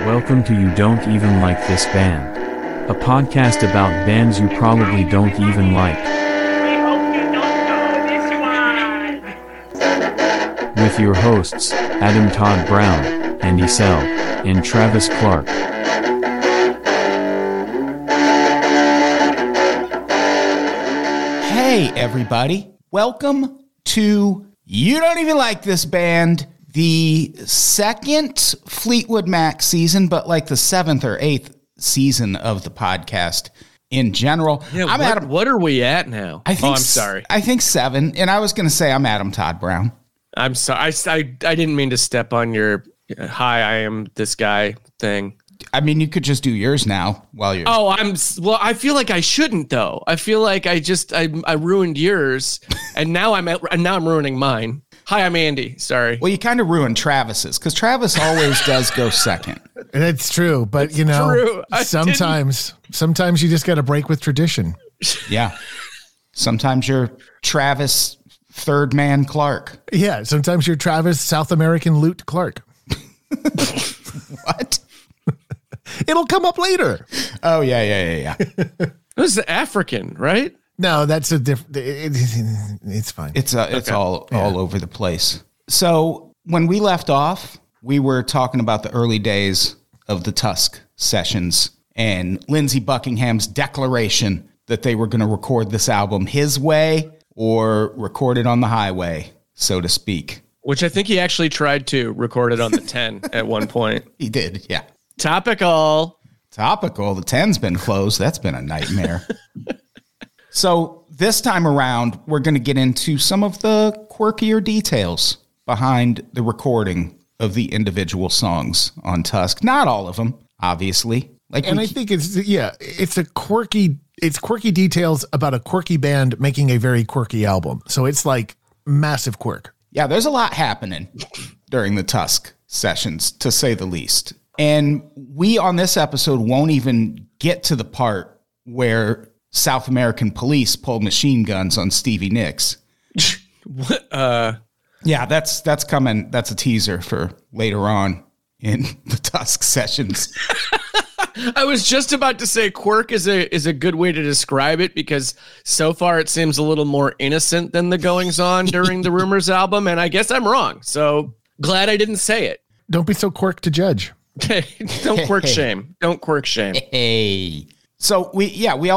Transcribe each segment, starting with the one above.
Welcome to You Don't Even Like This Band, a podcast about bands you probably don't even like. We hope you don't know this one. With your hosts, Adam Todd Brown, Andy Sell, and Travis Clark. Hey everybody, welcome to You Don't Even Like This Band, the second Fleetwood Mac season, but like the 7th or 8th season of the podcast in general. Yeah, what are we at now? I'm sorry. I think 7, and I was going to say I'm Adam Todd Brown. I'm sorry. I didn't mean to step on your hi, I am this guy thing. I mean, you could just do yours now while you're... Oh, I feel like I shouldn't though. I feel like I ruined yours and now I'm ruining mine. Hi, I'm Andy. Sorry. Well, you kind of ruined Travis's because Travis always does go second. It's true, but It's true. sometimes you just got to break with tradition. Yeah. Sometimes you're Travis Third Man Clark. Yeah, sometimes you're Travis South American Loot Clark. What? It'll come up later. Oh, yeah. It was African, right? No, that's a different. It's fine. It's all over the place. So when we left off, we were talking about the early days of the Tusk sessions and Lindsey Buckingham's declaration that they were going to record this album his way or record it on the highway, so to speak. Which I think he actually tried to record it on the 10 at one point. He did, yeah. Topical. The 10's been closed. That's been a nightmare. So this time around, we're going to get into some of the quirkier details behind the recording of the individual songs on Tusk. Not all of them, obviously. I think it's quirky details about a quirky band making a very quirky album. So it's like massive quirk. Yeah, there's a lot happening during the Tusk sessions, to say the least. And we on this episode won't even get to the part where South American Police pulled machine guns on Stevie Nicks. What? Yeah, that's coming. That's a teaser for later on in the Tusk sessions. I was just about to say quirk is a good way to describe it because so far it seems a little more innocent than the goings on during the Rumors album, and I guess I'm wrong. So glad I didn't say it. Don't be so quirk to judge. Don't quirk shame. Don't quirk shame. Hey. So we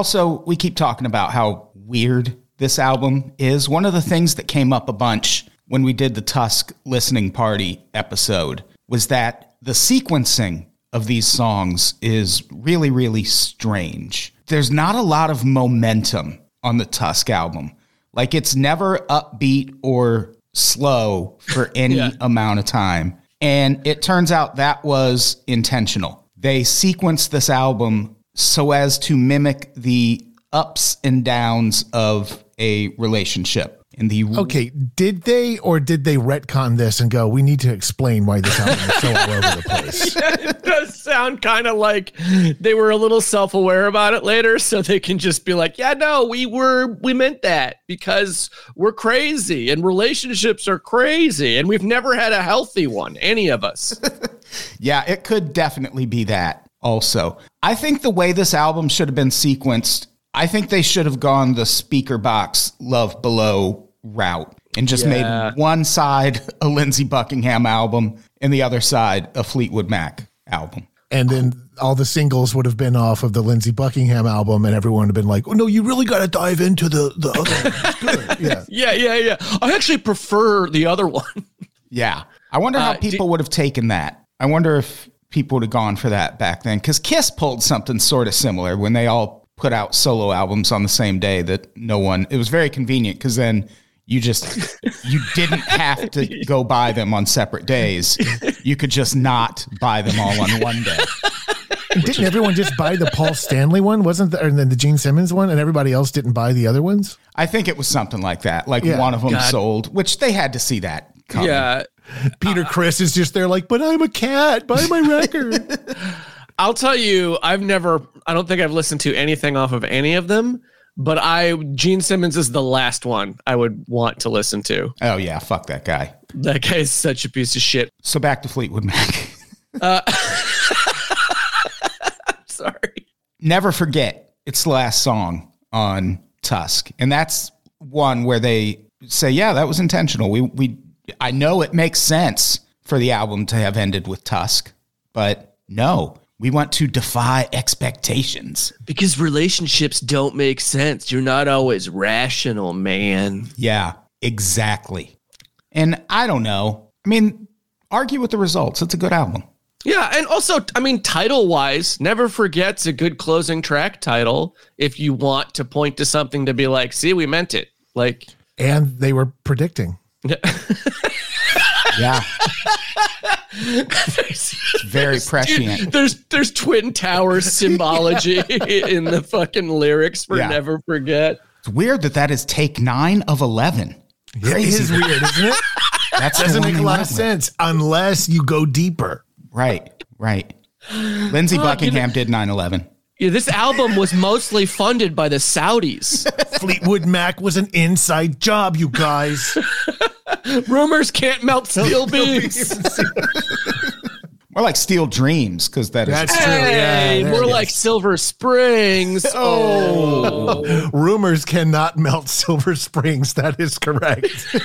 keep talking about how weird this album is. One of the things that came up a bunch when we did the Tusk listening party episode was that the sequencing of these songs is really, really strange. There's not a lot of momentum on the Tusk album. Like it's never upbeat or slow for any amount of time. And it turns out that was intentional. They sequenced this album so as to mimic the ups and downs of a relationship. Okay, did they retcon this and go, we need to explain why this album is so all over the place? It does sound kind of like they were a little self-aware about it later, so they can just be like, yeah, no, we meant that because we're crazy and relationships are crazy and we've never had a healthy one, any of us. Yeah, it could definitely be that also. I think the way this album should have been sequenced, I think they should have gone the Speaker Box Love Below route and just made one side a Lindsey Buckingham album and the other side a Fleetwood Mac album. And then all the singles would have been off of the Lindsey Buckingham album and everyone would have been like, oh no, you really got to dive into the other one. Good. Yeah. I actually prefer the other one. Yeah. I wonder how people would have taken that. I wonder if people would have gone for that back then. Because Kiss pulled something sort of similar when they all put out solo albums on the same day that it was very convenient because then you didn't have to go buy them on separate days. You could just not buy them all on one day. Didn't everyone just buy the Paul Stanley one? Wasn't and then the Gene Simmons one and everybody else didn't buy the other ones? I think it was something like that. Like one of them sold, which they had to see that coming. Yeah. Peter Criss is just there like, but I'm a cat. Buy my record. I'll tell you, I don't think I've listened to anything off of any of them, but Gene Simmons is the last one I would want to listen to. Oh yeah, fuck that guy. That guy is such a piece of shit. So back to Fleetwood Mac. Never Forget. It's the last song on Tusk. And that's one where they say, yeah, that was intentional. I know it makes sense for the album to have ended with Tusk, but no, we want to defy expectations. Because relationships don't make sense. You're not always rational, man. Yeah, exactly. And I don't know. I mean, argue with the results. It's a good album. Yeah, and also, I mean, title-wise, Never Forget's a good closing track title if you want to point to something to be like, see, we meant it. Like, And they were predicting. Yeah. It's very prescient. There's Twin Tower symbology in the fucking lyrics for Yeah. Never Forget. It's weird that is take 9 of 11. It is weird, isn't it? That Doesn't make a lot of sense unless you go deeper. Right. Lindsey Buckingham did 9/11. Yeah, this album was mostly funded by the Saudis. Fleetwood Mac was an inside job, you guys. Rumors can't melt steel beams. More like Steel Dreams, because that is That's true. Hey, Yeah, more it like is. Silver Springs. Oh. Rumors cannot melt Silver Springs. That is correct.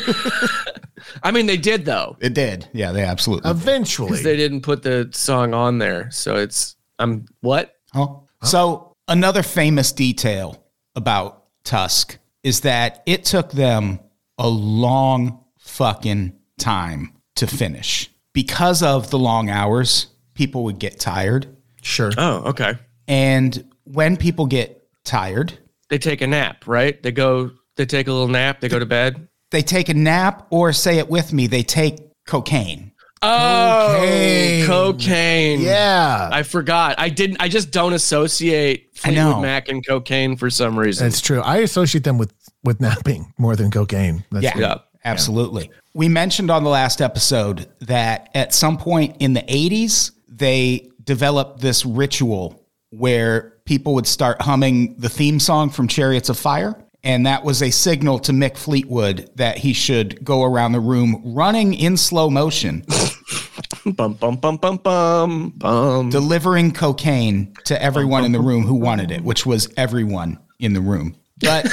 I mean, they did, though. It did. Yeah, they absolutely did. Eventually. They didn't put the song on there. So it's, what? Oh. So another famous detail about Tusk is that it took them a long fucking time to finish. Because of the long hours, people would get tired. Sure. Oh, okay. And when people get tired, They take a nap, right? They take a little nap. They go to bed. they take a nap, or say it with me, they take cocaine. Oh, Cocaine. cocaine. Yeah. I forgot. I just don't associate Fleetwood know. Mac and cocaine for some reason. That's true. I associate them with napping more than cocaine. That's Yeah, true. Yeah. absolutely. We mentioned on the last episode that at some point in the 80s, they developed this ritual where people would start humming the theme song from Chariots of Fire. And that was a signal to Mick Fleetwood that he should go around the room running in slow motion, Bum, bum, bum, bum, bum, bum. delivering cocaine to everyone in the room who wanted it, which was everyone in the room. But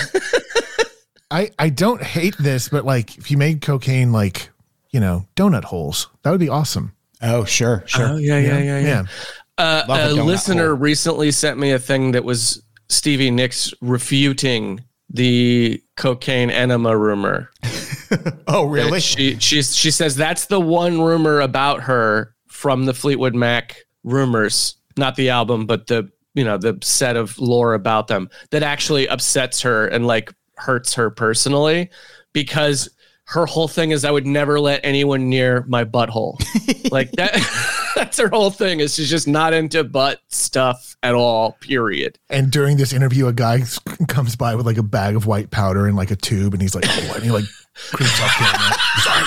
I don't hate this, but like if you made cocaine like, donut holes, that would be awesome. oh, sure. Oh, yeah. Yeah. Love a A donut listener hole. recently sent me a thing that was Stevie Nicks refuting the cocaine enema rumor. Oh, really? She says that's the one rumor about her from the Fleetwood Mac rumors, not the album, but the set of lore about them that actually upsets her and like hurts her personally, because her whole thing is I would never let anyone near my butthole. Like that. That's her whole thing, is she's just not into butt stuff at all, period. And during this interview, a guy comes by with like a bag of white powder and like a tube, and he's like, "Oh," and he like creeps up camera.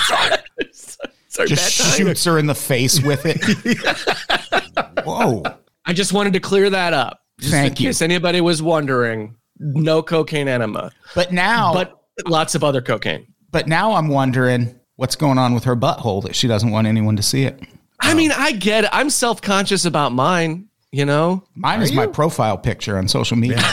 Sorry, Just bad time. shoots her in the face with it. Whoa. I just wanted to clear that up. Just Thank in you. case anybody was wondering, no cocaine enema, But now, but lots of other cocaine. but now I'm wondering what's going on with her butthole that she doesn't want anyone to see it. I mean, I get it. I'm self-conscious about mine, Mine is my profile picture on social media.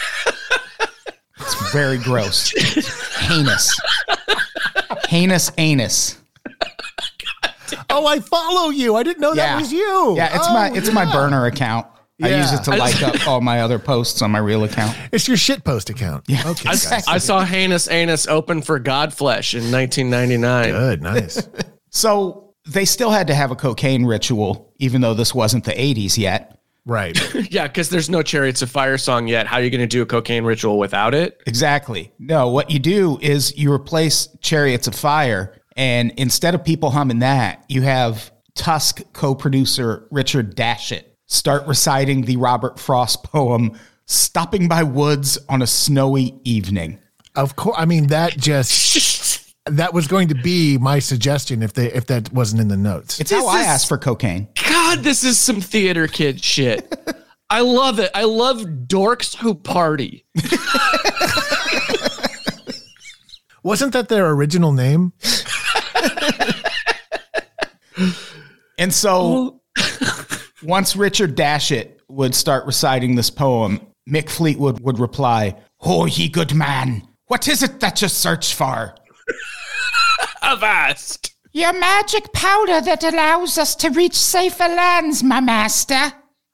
It's very gross. Heinous. Heinous anus. Oh, I follow you. I didn't know that was you. Yeah, it's my burner account. I Yeah. use it to like up all my other posts on my real account. It's your shit post account. Yeah. Okay, guys. I saw Heinous Anus open for Godflesh in 1999. Good. Nice. So they still had to have a cocaine ritual, even though this wasn't the 80s yet. Right. Yeah, because there's no Chariots of Fire song yet. How are you going to do a cocaine ritual without it? Exactly. No, what you do is you replace Chariots of Fire, and instead of people humming that, you have Tusk co-producer Richard Dashit start reciting the Robert Frost poem, Stopping by Woods on a Snowy Evening. Of course. I mean, that was going to be my suggestion if that wasn't in the notes. It's how I is- asked for cocaine. God, this is some theater kid shit. I love it. I love dorks who party. Wasn't that their original name? And so once Richard Dashit would start reciting this poem, Mick Fleetwood would reply, "Oh, ye good man, what is it that you search for?" Avast. Your magic powder that allows us to reach safer lands, my master.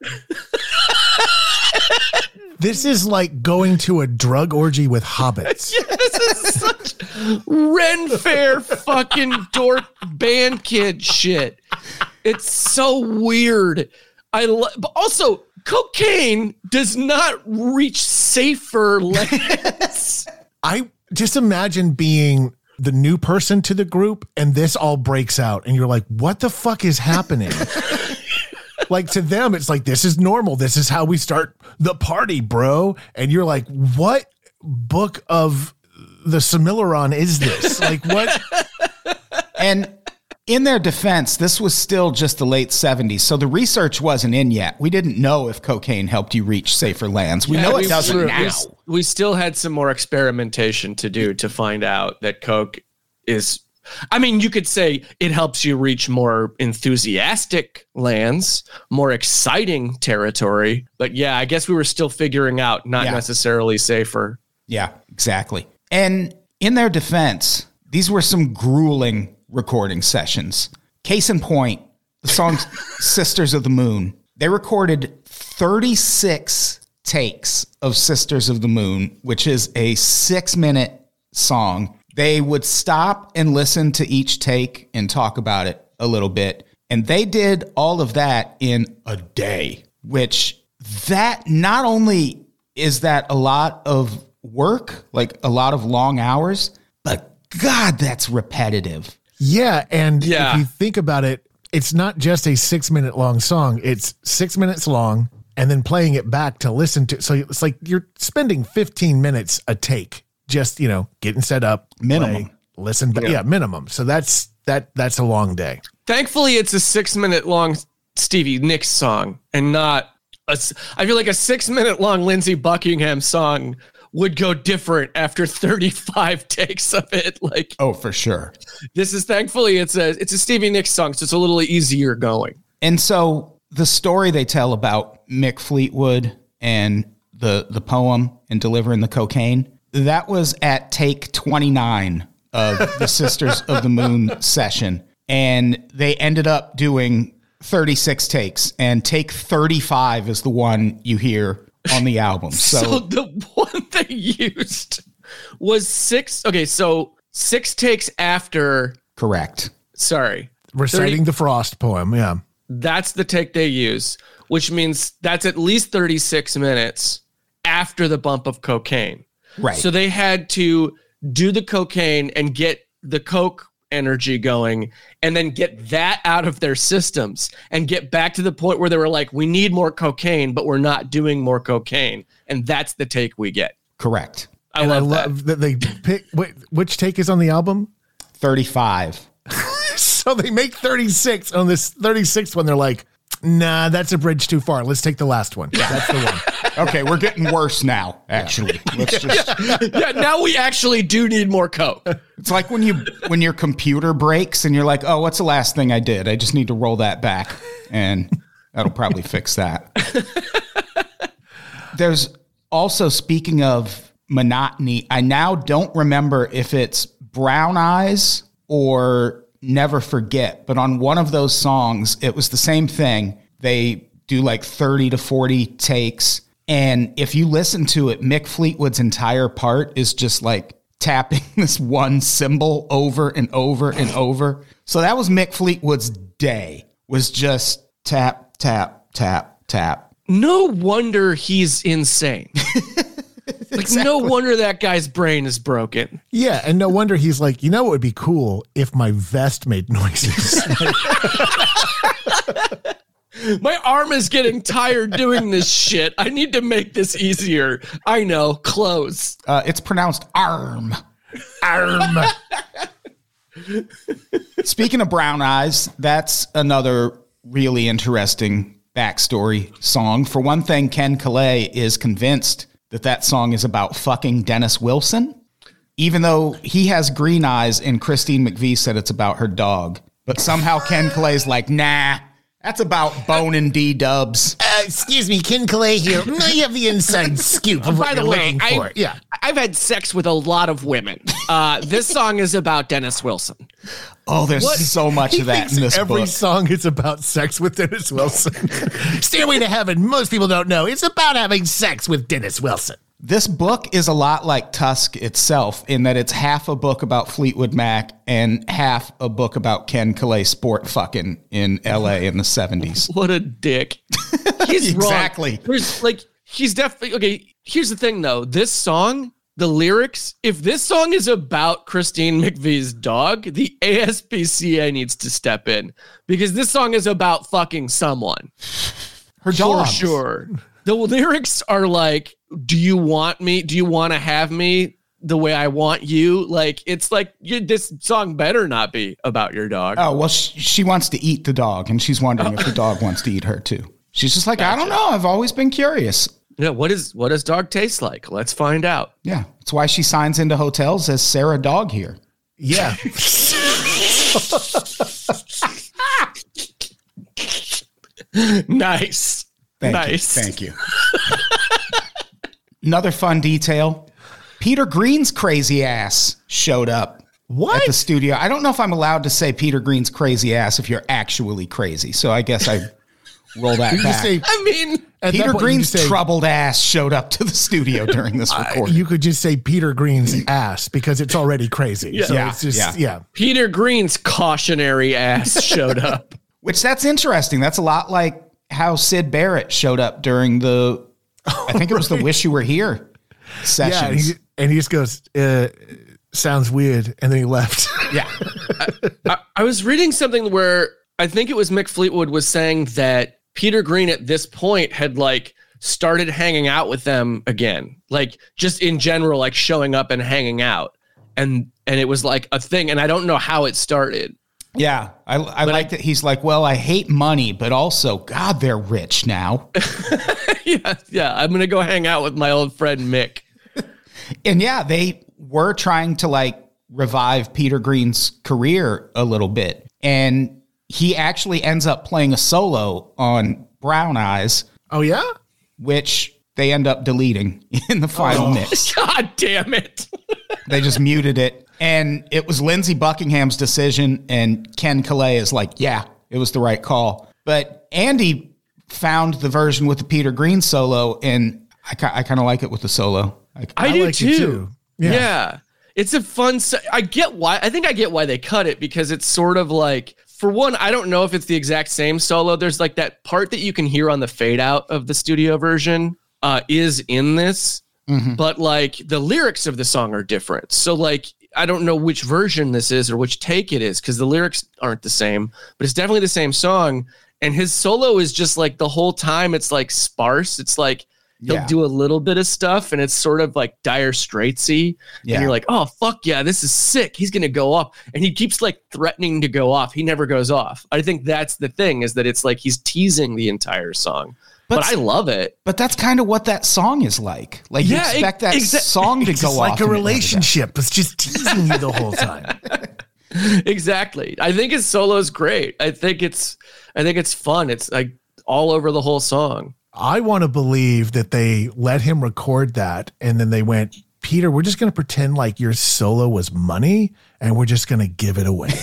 This is like going to a drug orgy with hobbits. Yeah, this is such Ren Fair fucking dork band kid shit. It's so weird. But also, cocaine does not reach safer lands. I just imagine being the new person to the group and this all breaks out and you're like, what the fuck is happening? Like to them, it's like, this is normal. This is how we start the party, bro. And you're like, what book of the Similaron is this? Like what? And in their defense, this was still just the late 70s, so the research wasn't in yet. We didn't know if cocaine helped you reach safer lands. We know it doesn't now. We still had some more experimentation to do to find out that coke is... I mean, you could say it helps you reach more enthusiastic lands, more exciting territory. But yeah, I guess we were still figuring out, not necessarily safer. Yeah, exactly. And in their defense, these were some grueling recording sessions. Case in point, the song Sisters of the Moon. They recorded 36 takes of Sisters of the Moon, which is a 6-minute song. They would stop and listen to each take and talk about it a little bit. And they did all of that in a day, which that not only is that a lot of work, like a lot of long hours, but God, that's repetitive. Yeah. And if you think about it, it's not just a 6-minute long song. It's 6 minutes long and then playing it back to listen to. So it's like you're spending 15 minutes a take. Just, getting set up, minimum, play, listen, but minimum. So that's a long day. Thankfully, it's a 6-minute long Stevie Nicks song and not I feel like a 6-minute long Lindsey Buckingham song would go different after 35 takes of it. Like, oh, for sure. This is thankfully it's a Stevie Nicks song, so it's a little easier going. And so the story they tell about Mick Fleetwood and the poem and delivering the cocaine, that was at take 29 of the Sisters of the Moon session. And they ended up doing 36 takes, and take 35 is the one you hear on the album. So the one they used was 6. Okay, so 6 takes after. Correct. Sorry. Reciting the Frost poem. Yeah. That's the take they use, which means that's at least 36 minutes after the bump of cocaine. Right. So they had to do the cocaine and get the coke energy going and then get that out of their systems and get back to the point where they were like, we need more cocaine, but we're not doing more cocaine. And that's the take we get. Correct. I love that they pick. Which take is on the album? 35. So they make 36 on this 36th one. They're like, nah, that's a bridge too far. Let's take the last one. That's the one. Okay, we're getting worse now, actually. Let's just now we actually do need more coke. It's like when your computer breaks and you're like, oh, what's the last thing I did? I just need to roll that back, and that'll probably fix that. There's also, speaking of monotony, I now don't remember if it's Brown Eyes or Never Forget, but on one of those songs, it was the same thing. They do like 30 to 40 takes. And if you listen to it, Mick Fleetwood's entire part is just like tapping this one cymbal over and over and over. So that was Mick Fleetwood's day, was just tap, tap, tap, tap. No wonder he's insane. Exactly. No wonder that guy's brain is broken. Yeah, and no wonder he's like, what would be cool if my vest made noises? My arm is getting tired doing this shit. I need to make this easier. I know. Close. It's pronounced arm. Arm. Speaking of Brown Eyes, that's another really interesting backstory song. For one thing, Ken Calais is convinced that song is about fucking Dennis Wilson, even though he has green eyes and Christine McVie said it's about her dog. But somehow Ken Calay's like, nah, That's about Bone and D-dubs. Excuse me, Ken Calais here. You have the inside scoop of what By the you're way, looking for. Yeah. I've had sex with a lot of women. This song is about Dennis Wilson. Oh, there's so much of that in this Every book. song is about sex with Dennis Wilson. Stairway to Heaven, most people don't know. It's about having sex with Dennis Wilson. This book is a lot like Tusk itself in that it's half a book about Fleetwood Mac and half a book about Ken Calais sport fucking in LA in the 70s. What a dick. He's Exactly. wrong. He's definitely okay. Here's the thing though. This song, the lyrics, if this song is about Christine McVie's dog, the ASPCA needs to step in because this song is about fucking someone. Her For dogs. sure. The lyrics are like, do you want me? Do you want to have me the way I want you? Like, it's like this song better not be about your dog. Oh, well, she wants to eat the dog, and she's wondering if the dog wants to eat her, too. She's just like, I don't know. I've always been curious. Yeah, what does dog taste like? Let's find out. Yeah, that's why she signs into hotels as Sarah Dog here. Yeah. Nice. Thank you. Another fun detail. Peter Green's crazy ass showed up at the studio. I don't know if I'm allowed to say Peter Green's crazy ass if you're actually crazy. So I guess I roll that You just back. say, I mean, at that Peter point, you Green's just say, troubled ass showed up to the studio during this recording. you could just say Peter Green's ass because it's already crazy. Yeah. So Yeah, it's just, yeah. yeah. Peter Green's cautionary ass showed up. Which that's interesting. That's a lot like how Sid Barrett showed up during the, I think it was the Wish You Were Here Yeah. sessions. And he just goes, sounds weird. And then he left. Yeah. I was reading something where I think it was Mick Fleetwood was saying that Peter Green at this point had like started hanging out with them again, like just in general, like showing up and hanging out. And it was like a thing. And I don't know how it started. Yeah, I like that he's like, well, I hate money, but also, God, they're rich now. Yeah. I'm going to go hang out with my old friend Mick. And yeah, they were trying to like revive Peter Green's career a little bit. And he actually ends up playing a solo on Brown Eyes, Oh, yeah? which they end up deleting in the final mix. God damn it. They just muted it. And it was Lindsey Buckingham's decision. And Ken Calais is like, yeah, it was the right call. But Andy found the version with the Peter Green solo. And I kind of like it with the solo. I do like it too. too. Yeah. It's a fun. I get why they cut it because it's sort of like, for one, I don't know if it's the exact same solo. There's like that part that you can hear on the fade out of the studio version is in this, but like the lyrics of the song are different. So like, I don't know which version this is or which take it is because the lyrics aren't the same, but it's definitely the same song. And his solo is just like the whole time it's like sparse. It's like, he'll do a little bit of stuff and it's sort of like Dire Straitsy. Yeah. And you're like, oh, fuck yeah, this is sick. He's going to go off. And he keeps like threatening to go off. He never goes off. I think that's the thing is that it's like he's teasing the entire song. But I love it. But that's kind of what that song is like. Like you Yeah, expect that song to It's go just off. like a and it never does. relationship. It's just teasing you the whole time. Exactly. I think his solo is great. I think it's fun. It's like all over the whole song. I want to believe that they let him record that and then they went, Peter, we're just going to pretend like your solo was money and we're just going to give it away.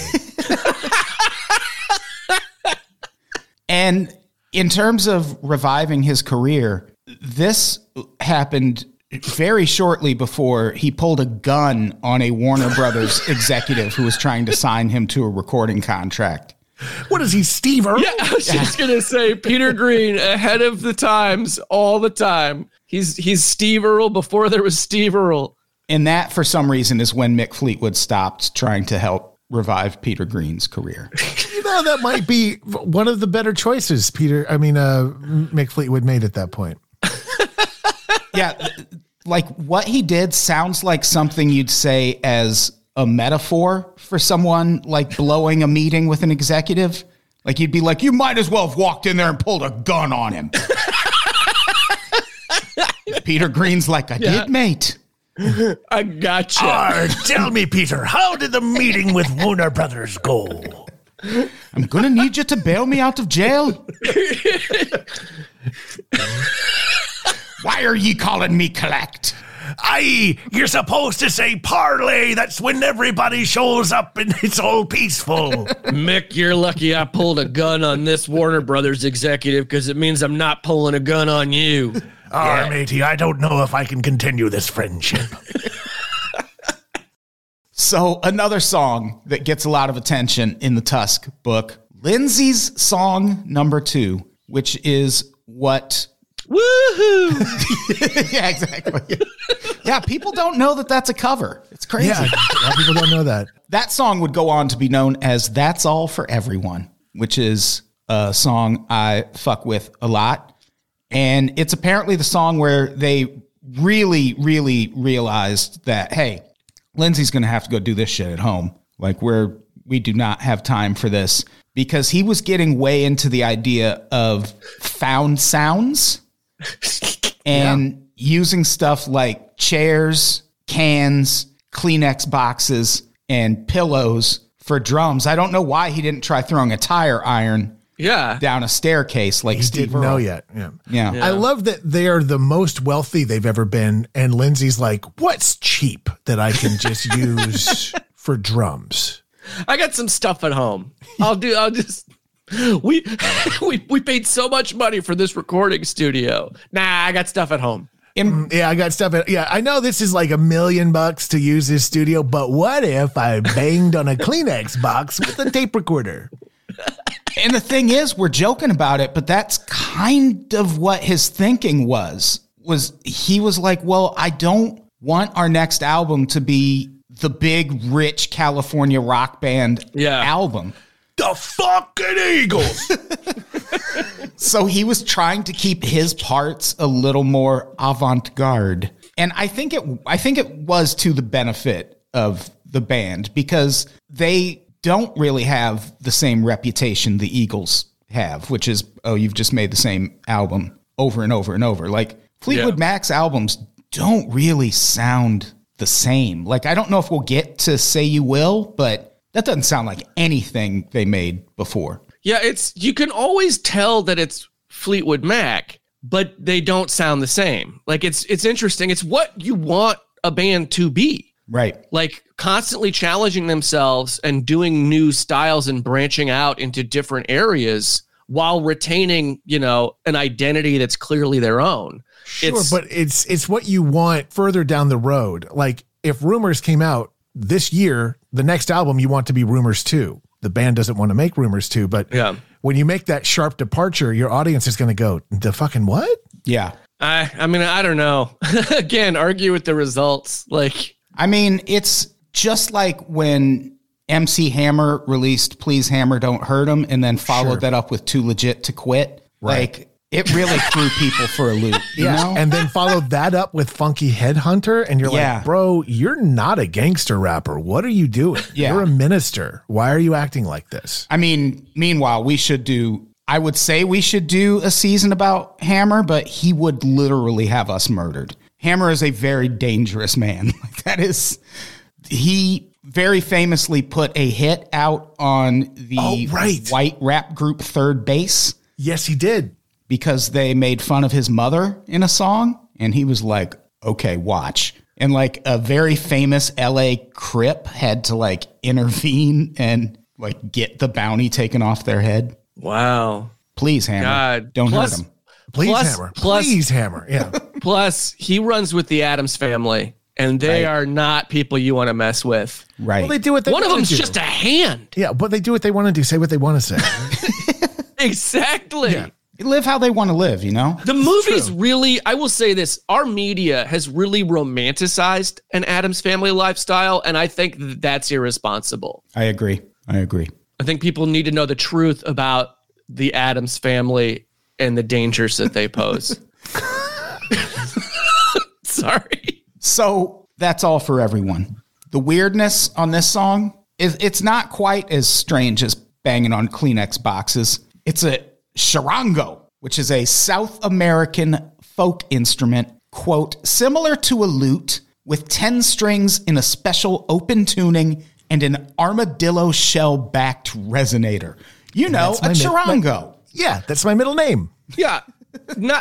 And in terms of reviving his career, this happened very shortly before he pulled a gun on a Warner Brothers executive who was trying to sign him to a recording contract. What is he, Steve Earle? Yeah, I was just gonna say Peter Green ahead of the times all the time. He's Steve Earle before there was Steve Earle. And that, for some reason, is when Mick Fleetwood stopped trying to help revive Peter Green's career. You know, that might be one of the better choices Mick Fleetwood made at that point. Yeah, like what he did sounds like something you'd say as a metaphor for someone like blowing a meeting with an executive. Like you'd be like, you might as well have walked in there and pulled a gun on him. Peter Green's like, I did, mate. I gotcha. Tell me, Peter, how did the meeting with Warner Brothers go? I'm going to need you to bail me out of jail. Why are ye calling me collect? Aye, you're supposed to say parlay. That's when everybody shows up and it's all peaceful. Mick, you're lucky I pulled a gun on this Warner Brothers executive because it means I'm not pulling a gun on you. Matey, I don't know if I can continue this friendship. So another song that gets a lot of attention in the Tusk book, Lindsay's song number 2, which is what... Woohoo! Yeah, exactly. Yeah, people don't know that that's a cover. It's crazy. Yeah, a lot of people don't know that. That song would go on to be known as That's All for Everyone, which is a song I fuck with a lot. And it's apparently the song where they really, really realized that, hey, Lindsay's going to have to go do this shit at home. Like, we do not have time for this, because he was getting way into the idea of found sounds and using stuff like chairs, cans, Kleenex boxes, and pillows for drums. I don't know why he didn't try throwing a tire iron down a staircase like Steve Didn't Earle. know yet. Yeah. I love that they are the most wealthy they've ever been. And Lindsay's like, what's cheap that I can just use for drums? I got some stuff at home. We paid so much money for this recording studio. Nah, I got stuff at home. I got stuff. I know this is like $1 million to use this studio, but what if I banged on a Kleenex box with a tape recorder? And the thing is, we're joking about it, but that's kind of what his thinking was he was like, well, I don't want our next album to be the big, rich California rock band album. The fucking Eagles. So he was trying to keep his parts a little more avant-garde. And I think it was to the benefit of the band, because they don't really have the same reputation the Eagles have, which is, oh, you've just made the same album over and over and over. Like, Fleetwood Mac's albums don't really sound the same. Like, I don't know if we'll get to Say You Will, but that doesn't sound like anything they made before. Yeah, you can always tell that it's Fleetwood Mac, but they don't sound the same. Like, it's interesting. It's what you want a band to be. Right. Like, constantly challenging themselves and doing new styles and branching out into different areas while retaining, an identity that's clearly their own. Sure, but it's what you want further down the road. Like, if Rumors came out this year, the next album you want to be Rumors 2. The band doesn't want to make Rumors 2, but when you make that sharp departure, your audience is going to go, the fucking what? Yeah. I mean, I don't know. Again, argue with the results. Like, I mean, it's just like when MC Hammer released Please Hammer Don't Hurt 'Em and then followed that up with Too Legit to Quit. Right. Like, it really threw people for a loop, you know? And then followed that up with Funky Headhunter, and you're like, bro, you're not a gangster rapper. What are you doing? Yeah. You're a minister. Why are you acting like this? I mean, meanwhile, I would say we should do a season about Hammer, but he would literally have us murdered. Hammer is a very dangerous man. He very famously put a hit out on the white rap group Third Base. Yes, he did. Because they made fun of his mother in a song, and he was like, okay, watch. And like a very famous LA Crip had to like intervene and like get the bounty taken off their head. Wow. Please, Hammer. God. Don't hurt him. Please, Hammer. Yeah. Plus, he runs with the Addams Family, and they are not people you want to mess with. Right. Well, they do what they want to do. One of them's do. just a hand. Yeah, but they do what they want to do. Say what they want to say. Exactly. Yeah. Live how they want to live, you know? The movie's really, I will say this, our media has really romanticized an Addams Family lifestyle, and I think that's irresponsible. I agree. I think people need to know the truth about the Addams Family and the dangers that they pose. Sorry. So that's all for everyone. The weirdness on this song it's not quite as strange as banging on Kleenex boxes. It's a charango, which is a South American folk instrument, quote, similar to a lute with 10 strings in a special open tuning and an armadillo shell-backed resonator. You know, a That's my charango. Yeah, that's my middle name. Yeah. Not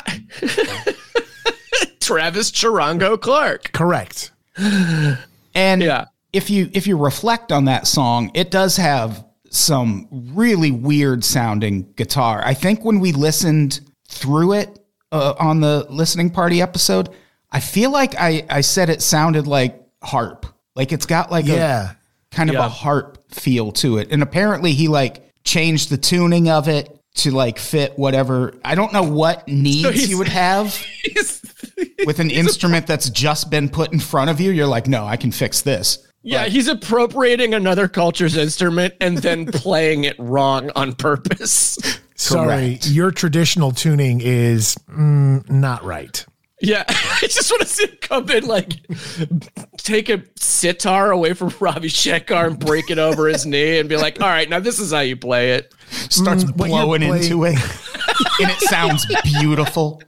Travis Charango Clark. Correct. And Yeah. if you reflect on that song, it does have some really weird sounding guitar. I think when we listened through it on the listening party episode, I feel like I said it sounded like harp. Like it's got like a kind of a harp feel to it. And apparently he like changed the tuning of it to like fit whatever. I don't know what needs you would have with an instrument that's just been put in front of you. You're like, no, I can fix this. Yeah, he's appropriating another culture's instrument and then playing it wrong on purpose. Sorry, Correct. your traditional tuning is not right. Yeah, I just want to see him come in, like, take a sitar away from Ravi Shankar and break it over his knee and be like, all right, now this is how you play it. Starts what you're blowing playing- into it. And it sounds beautiful.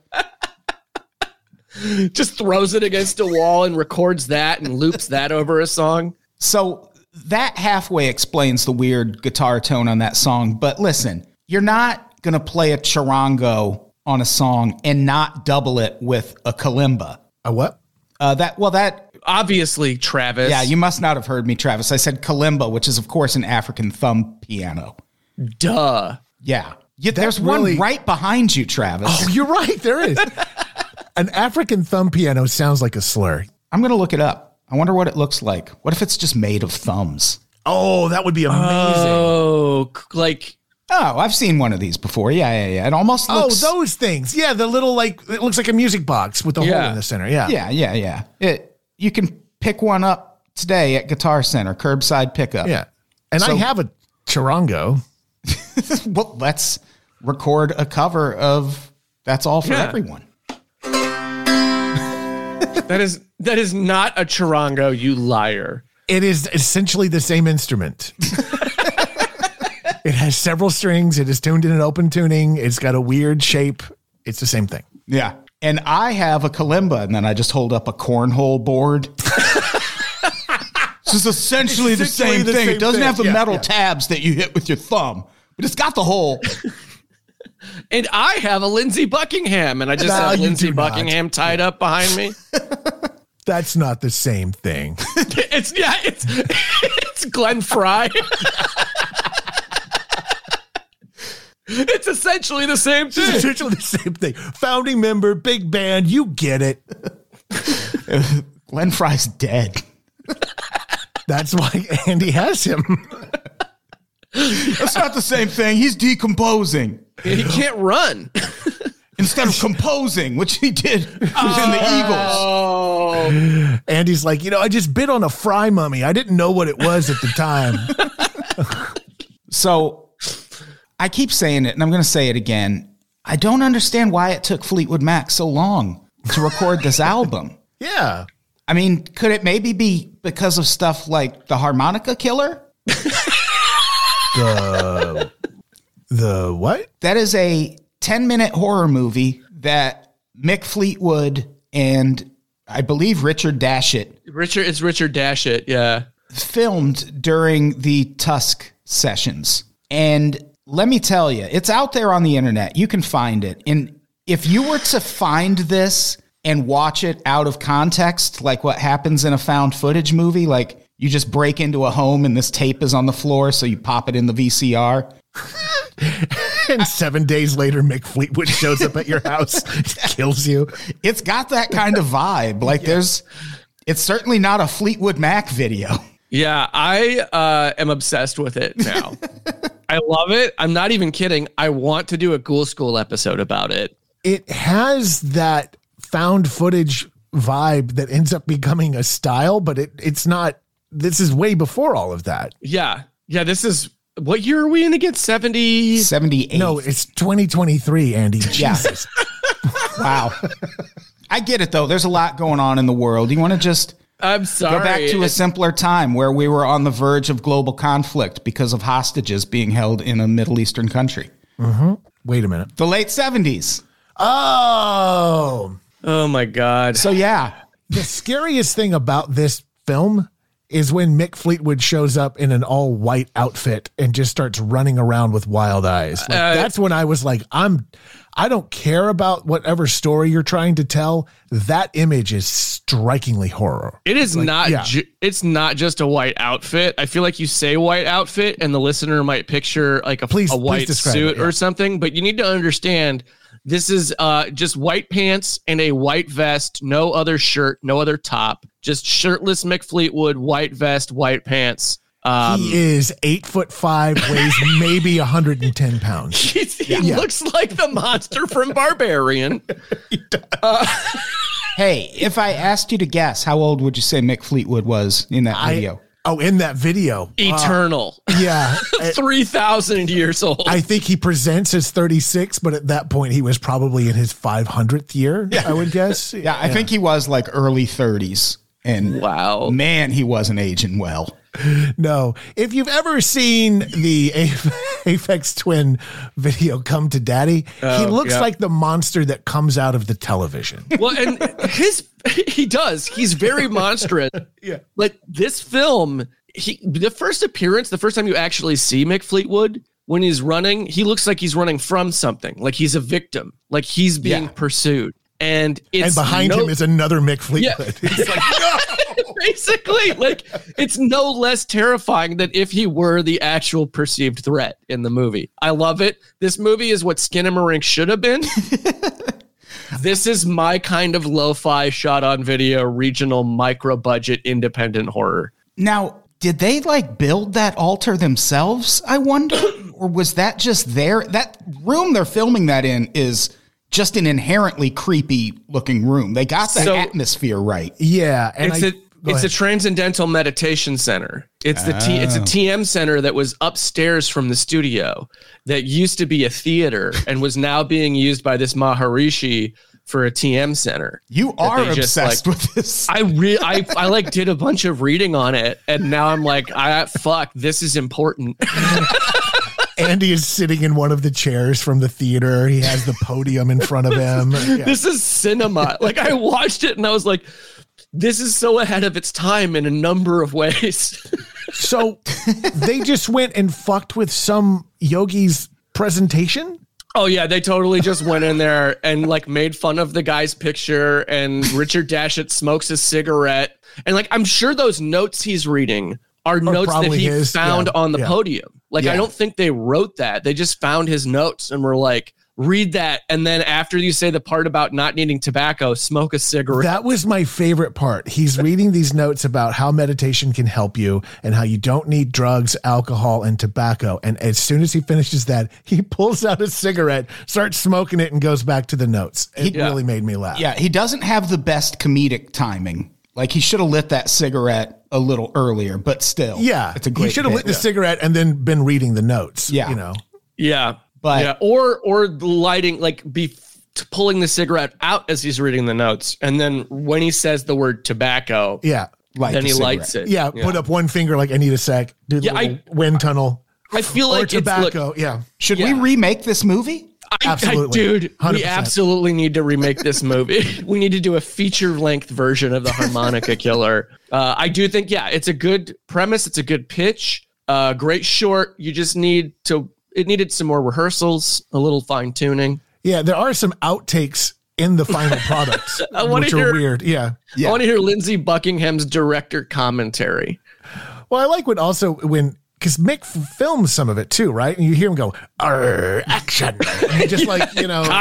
Just throws it against a wall and records that and loops that over a song. So that halfway explains the weird guitar tone on that song. But listen, you're not going to play a charango on a song and not double it with a kalimba. A what? Obviously, Travis. Yeah, you must not have heard me, Travis. I said kalimba, which is, of course, an African thumb piano. Duh. Yeah. There's one really- right behind you, Travis. Oh, you're right. There is. An African thumb piano sounds like a slur. I'm going to look it up. I wonder what it looks like. What if it's just made of thumbs? Oh, that would be amazing. Oh, like, Oh, I've seen one of these before. Yeah. It almost looks... those things. Yeah, the little, like, it looks like a music box with a hole in the center. Yeah. Yeah. You can pick one up today at Guitar Center, curbside pickup. Yeah. And I have a charango. Well, let's record a cover of That's All for Everyone. that is not a charango, you liar. It is essentially the same instrument. It has several strings. It is tuned in an open tuning. It's got a weird shape. It's the same thing. Yeah. And I have a kalimba, and then I just hold up a cornhole board. This is essentially the same the thing. same It doesn't thing. have the Yeah, metal yeah. tabs that you hit with your thumb, but it's got the hole. And I have a Lindsey Buckingham, and I just No, have you Lindsey do not. Buckingham tied up behind me. That's not the same thing. It's Glenn Fry. It's essentially the same It's thing. essentially the same thing. Founding member, big band. You get it. Glenn Fry's dead. That's why Andy has him. That's not the same thing. He's decomposing He can't run. instead of composing, which he did in the Eagles. Oh, Andy's like, I just bit on a fry mummy. I didn't know what it was at the time. So I keep saying it, and I'm going to say it again. I don't understand why it took Fleetwood Mac so long to record this album. Yeah. I mean, could it maybe be because of stuff like The Harmonica Killer? The what? That is a 10-minute horror movie that Mick Fleetwood and I believe Richard Dashit it's Richard Dashit. Yeah. filmed during the Tusk sessions. And let me tell you, it's out there on the internet. You can find it. And if you were to find this and watch it out of context, like what happens in a found footage movie, like you just break into a home and this tape is on the floor, so you pop it in the VCR. And 7 days later, Mick Fleetwood shows up at your house, kills you. It's got that kind of vibe. Like it's certainly not a Fleetwood Mac video. Yeah, I am obsessed with it now. I love it. I'm not even kidding. I want to do a Ghoul School episode about it. It has that found footage vibe that ends up becoming a style, but it's not. This is way before all of that. Yeah. This is, what year are we in again? 70? 78. No, it's 2023, Andy. Jesus. Wow. I get it, though. There's a lot going on in the world. You want to just I'm sorry. go back to a simpler time where we were on the verge of global conflict because of hostages being held in a Middle Eastern country. Wait a minute. The late 70s. Oh, Oh my God. So, yeah. the scariest thing about this film is when Mick Fleetwood shows up in an all white outfit and just starts running around with wild eyes. Like, that's when I was like, I don't care about whatever story you're trying to tell. That image is strikingly horror. It is it's not just a white outfit. I feel like you say white outfit and the listener might picture like a white suit or something, but you need to understand this is just white pants and a white vest, no other shirt, no other top, just shirtless Mick Fleetwood, white vest, white pants. He is 8'5", weighs maybe 110 pounds. He looks like the monster from Barbarian. Hey, if I asked you to guess, how old would you say Mick Fleetwood was in that video? In that video. Eternal. Yeah. 3,000 years old. I think he presents as 36, but at that point he was probably in his 500th year, I would guess. I think he was like early 30s. And wow, man, he wasn't aging well. No. If you've ever seen the Aphex Twin video Come to Daddy, he looks like the monster that comes out of the television. Well, and he does. He's very monstrous. Like this film, the first appearance, the first time you actually see Mick Fleetwood, when he's running, he looks like he's running from something, like he's a victim, like he's being pursued. And behind him is another Mick Fleetwood. Yeah. It's like, no! Basically, like it's no less terrifying than if he were the actual perceived threat in the movie. I love it. This movie is what Skinamarink should have been. This is my kind of lo-fi shot on video, regional micro budget independent horror. Now, did they like build that altar themselves, I wonder? Or was that just there? That room they're filming that in is just an inherently creepy looking room. They got the atmosphere right. Yeah. And it's a transcendental meditation center. It's a TM center that was upstairs from the studio that used to be a theater and was now being used by this Maharishi for a TM center. You are obsessed with this. I like did a bunch of reading on it, and now I'm like, this is important. Andy is sitting in one of the chairs from the theater. He has the podium in front of him. Yeah. This is cinema. Like I watched it and I was like, this is so ahead of its time in a number of ways. So they just went and fucked with some yogi's presentation? Oh yeah, they totally just went in there and like made fun of the guy's picture, and Richard Dashett smokes a cigarette. And like I'm sure those notes he's reading are notes that he found on the podium. Like, I don't think they wrote that. They just found his notes and were like, read that. And then after you say the part about not needing tobacco, smoke a cigarette. That was my favorite part. He's reading these notes about how meditation can help you and how you don't need drugs, alcohol, and tobacco. And as soon as he finishes that, he pulls out a cigarette, starts smoking it, and goes back to the notes. It really made me laugh. Yeah, he doesn't have the best comedic timing. Like, he should have lit that cigarette a little earlier, but still. Yeah, it's a great he should have lit the cigarette and then been reading the notes. Yeah. You know? Yeah. But or lighting, like pulling the cigarette out as he's reading the notes. And then when he says the word tobacco, then he lights it. Yeah, put up one finger like I need a sec. Do the little wind tunnel. I feel like tobacco. Should we remake this movie? Absolutely. Dude, 100%. We absolutely need to remake this movie. We need to do a feature-length version of The Harmonica Killer. I do think, it's a good premise. It's a good pitch. Great short. You just it needed some more rehearsals, a little fine-tuning. Yeah, there are some outtakes in the final product, which are weird. Yeah. I want to hear Lindsey Buckingham's director commentary. Well, I like because Mick films some of it too, right? And you hear him go, action. And just like,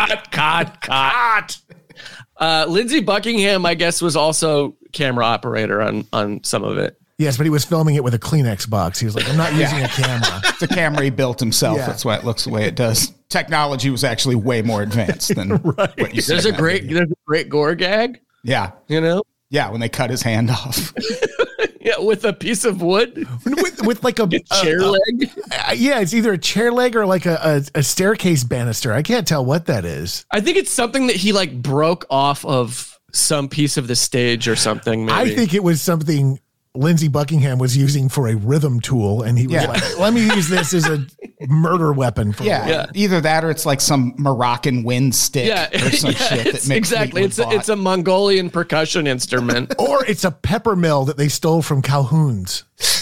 cut. Lindsey Buckingham, I guess, was also camera operator on some of it. Yes, but he was filming it with a Kleenex box. He was like, I'm not using a camera. It's a camera he built himself. Yeah. That's why it looks the way it does. Technology was actually way more advanced than what you see. There's a great gore gag. Yeah. You know? Yeah, when they cut his hand off. Yeah, with a piece of wood. With like a chair leg. Yeah, it's either a chair leg or like a staircase banister. I can't tell what that is. I think it's something that he like broke off of some piece of the stage or something. Maybe. I think it was something Lindsey Buckingham was using for a rhythm tool, and he was like, let me use this as a murder weapon. For Either that or it's like some Moroccan wind stick or some shit that makes exactly. It's a Mongolian percussion instrument. Or it's a pepper mill that they stole from Calhoun's.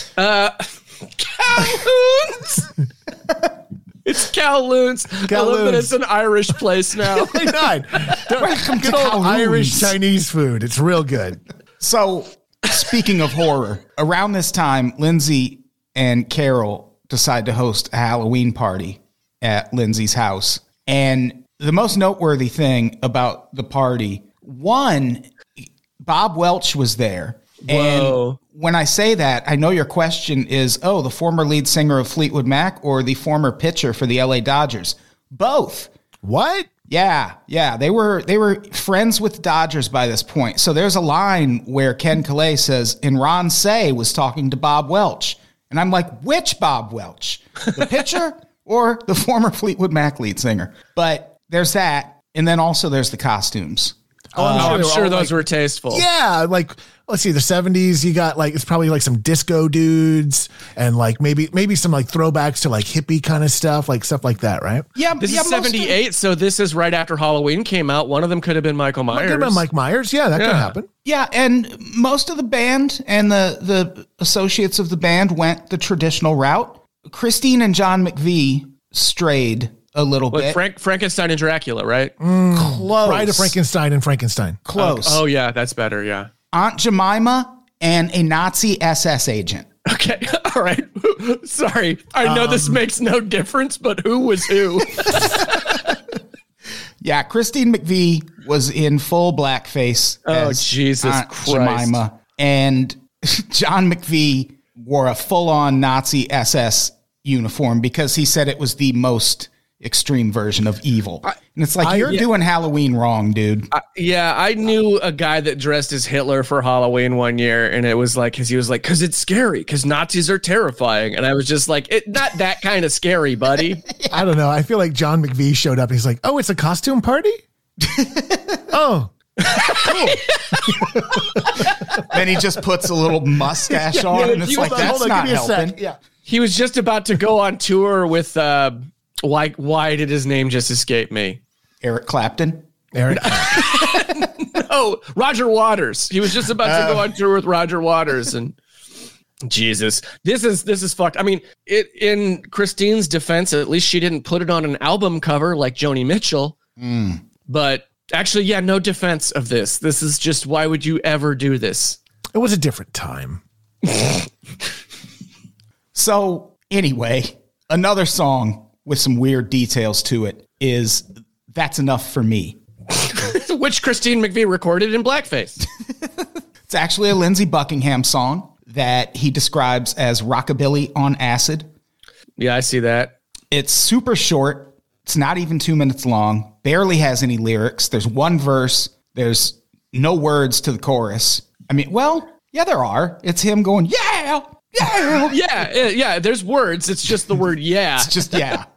Calhoun's. It's Calhoun's. I love that it's an Irish place now. Welcome to Irish Chinese food. It's real good. So, speaking of horror, around this time, Lindsay and Carol decide to host a Halloween party at Lindsay's house. And the most noteworthy thing about the party, one, Bob Welch was there. Whoa. And when I say that, I know your question is, the former lead singer of Fleetwood Mac or the former pitcher for the LA Dodgers? Both. What? Yeah. They were friends with Dodgers by this point. So there's a line where Ken Calais says, and Ron Say was talking to Bob Welch. And I'm like, which Bob Welch? The pitcher or the former Fleetwood Mac lead singer? But there's that. And then also there's the costumes. I'm sure those were tasteful. Yeah, like let's see, the 70s. You got like it's probably like some disco dudes and like maybe some like throwbacks to like hippie kind of stuff, like stuff like that, right? Yeah, this is 78, so this is right after Halloween came out. One of them could have been Michael Myers. Could have been Mike Myers. Yeah, that could happen. Yeah, and most of the band and the associates of the band went the traditional route. Christine and John McVie strayed a little bit. Frankenstein and Dracula, right? Close. Bride of Frankenstein and Frankenstein. Close. Oh, yeah, that's better, yeah. Aunt Jemima and a Nazi SS agent. Okay, all right. Sorry, I know this makes no difference, but who was who? Yeah, Christine McVie was in full blackface. Oh, as Jesus Aunt Christ. Jemima. And John McVie wore a full-on Nazi SS uniform because he said it was the most extreme version of evil. And it's like, you're doing Halloween wrong, dude. I knew a guy that dressed as Hitler for Halloween one year, and it was like, he was like, because it's scary, because Nazis are terrifying. And I was just like, not that kind of scary, buddy. I don't know. I feel like John McVie showed up and he's like, oh, it's a costume party? Oh, cool. Then he just puts a little mustache on, and it's like, that's not helping. Yeah. He was just about to go on tour with, why did his name just escape me? Eric Clapton. No, Roger Waters. He was just about to go on tour with Roger Waters, and Jesus, this is fucked. I mean, in Christine's defense, at least she didn't put it on an album cover like Joni Mitchell. But actually, yeah, no defense of this. This is just, why would you ever do this? It was a different time. So anyway, another song with some weird details to it is That's Enough for Me. Which Christine McVie recorded in blackface. It's actually a Lindsey Buckingham song that he describes as rockabilly on acid. Yeah, I see that. It's super short. It's not even 2 minutes long. Barely has any lyrics. There's one verse. There's no words to the chorus. I mean, well, yeah, there are. It's him going, yeah, yeah. Yeah, there's words. It's just the word yeah. It's just yeah.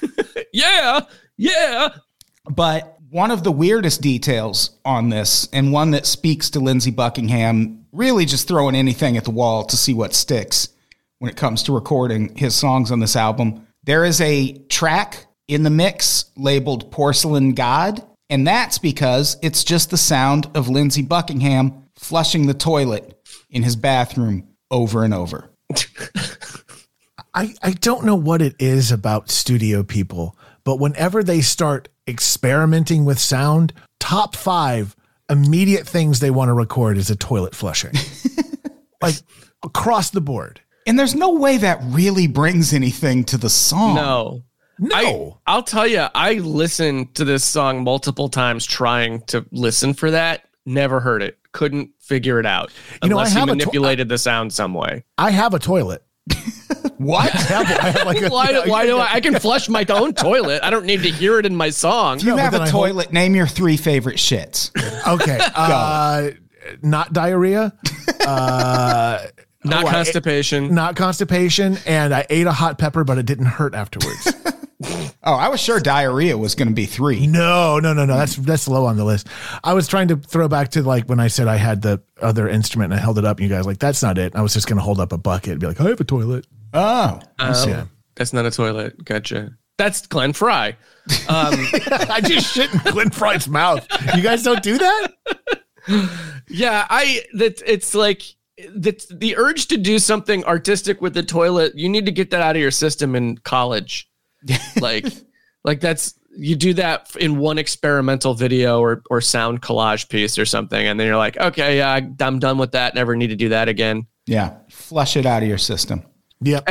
Yeah. But one of the weirdest details on this, and one that speaks to Lindsey Buckingham really just throwing anything at the wall to see what sticks when it comes to recording his songs on this album, there is a track in the mix labeled Porcelain God, and that's because it's just the sound of Lindsey Buckingham flushing the toilet in his bathroom over and over. I don't know what it is about studio people, but whenever they start experimenting with sound, top 5 immediate things they want to record is a toilet flushing. Like across the board. And there's no way that really brings anything to the song. No. I'll tell you, I listened to this song multiple times trying to listen for that. Never heard it. Couldn't figure it out. Unless he manipulated the sound some way. I have a toilet. What? I have like why do I can flush my own toilet? I don't need to hear it in my song. If you have a toilet, name your 3 favorite shits. Okay. Not diarrhea. Not constipation. Not constipation. And I ate a hot pepper, but it didn't hurt afterwards. Oh, I was sure Diarrhea was going to be 3. No. That's low on the list. I was trying to throw back to like when I said I had the other instrument and I held it up and you guys like, that's not it. I was just going to hold up a bucket and be like, I have a toilet. Oh, That's not a toilet. Gotcha. That's Glenn Fry. I just shit in Glenn Fry's mouth. You guys don't do that? Yeah, it's like the urge to do something artistic with the toilet. You need to get that out of your system in college. like that's, you do that in one experimental video or sound collage piece or something. And then you're like, okay, yeah, I'm done with that. Never need to do that again. Yeah. Flush it out of your system. Yep.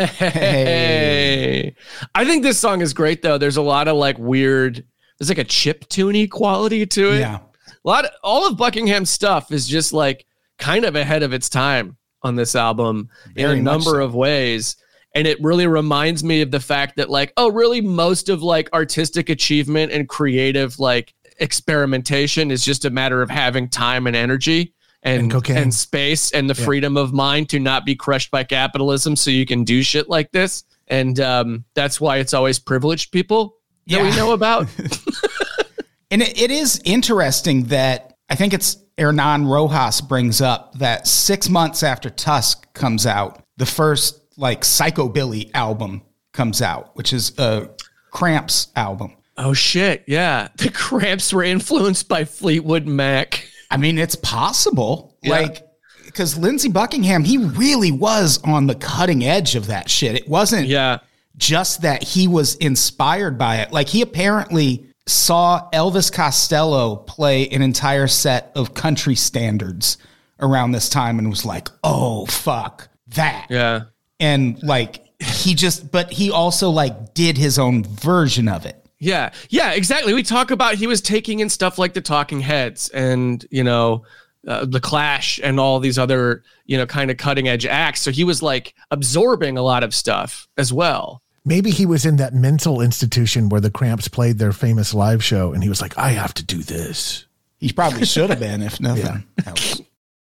Hey. I think this song is great though. There's a lot of like weird, there's like a chiptune quality to it. Yeah. All of Buckingham's stuff is just like kind of ahead of its time on this album Very in a number much so. of ways. And it really reminds me of the fact that like, oh, really most of like artistic achievement and creative like experimentation is just a matter of having time and energy and cocaine. and space and the freedom of mind to not be crushed by capitalism so you can do shit like this. And that's why it's always privileged people that we know about. And it is interesting that I think it's Hernan Rojas brings up that 6 months after Tusk comes out, the first like Psychobilly album comes out, which is a Cramps album. Oh shit. Yeah. The Cramps were influenced by Fleetwood Mac. I mean, it's possible. Yeah. Like, because Lindsey Buckingham, he really was on the cutting edge of that shit. It wasn't just that he was inspired by it. Like, he apparently saw Elvis Costello play an entire set of country standards around this time and was like, oh, fuck that. Yeah. And like, but he also like did his own version of it. Yeah. Yeah, exactly. We talk about he was taking in stuff like the Talking Heads and, you know, the Clash and all these other, you know, kind of cutting edge acts. So he was like absorbing a lot of stuff as well. Maybe he was in that mental institution where the Cramps played their famous live show and he was like, I have to do this. He probably should have been, if nothing else.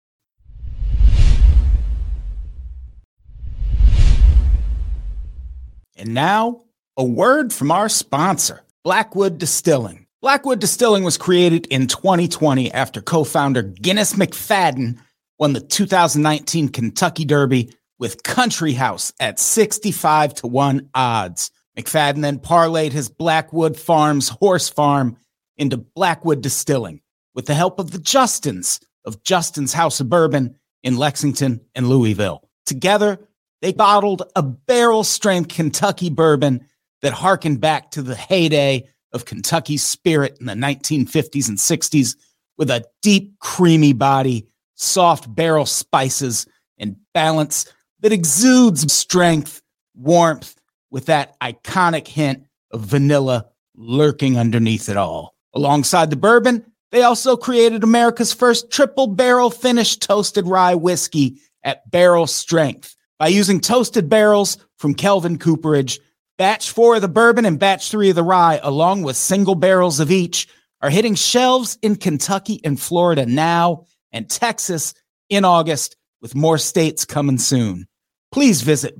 And now, a word from our sponsor, Blackwood Distilling. Blackwood Distilling was created in 2020 after co-founder Guinness McFadden won the 2019 Kentucky Derby with Country House at 65-1 odds. McFadden then parlayed his Blackwood Farms horse farm into Blackwood Distilling with the help of the Justins of Justin's House of Bourbon in Lexington and Louisville. Together, they bottled a barrel-strength Kentucky bourbon that harkened back to the heyday of Kentucky's spirit in the 1950s and 60s with a deep, creamy body, soft barrel spices, and balance that exudes strength, warmth, with that iconic hint of vanilla lurking underneath it all. Alongside the bourbon, they also created America's first triple barrel finished toasted rye whiskey at barrel strength. By using toasted barrels from Kelvin Cooperage, Batch 4 of the bourbon and Batch 3 of the rye, along with single barrels of each, are hitting shelves in Kentucky and Florida now, and Texas in August, with more states coming soon. Please visit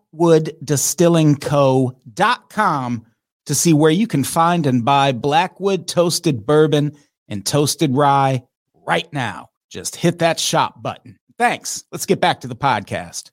BlackwoodDistillingCo.com to see where you can find and buy Blackwood toasted bourbon and toasted rye right now. Just hit that shop button. Thanks. Let's get back to the podcast.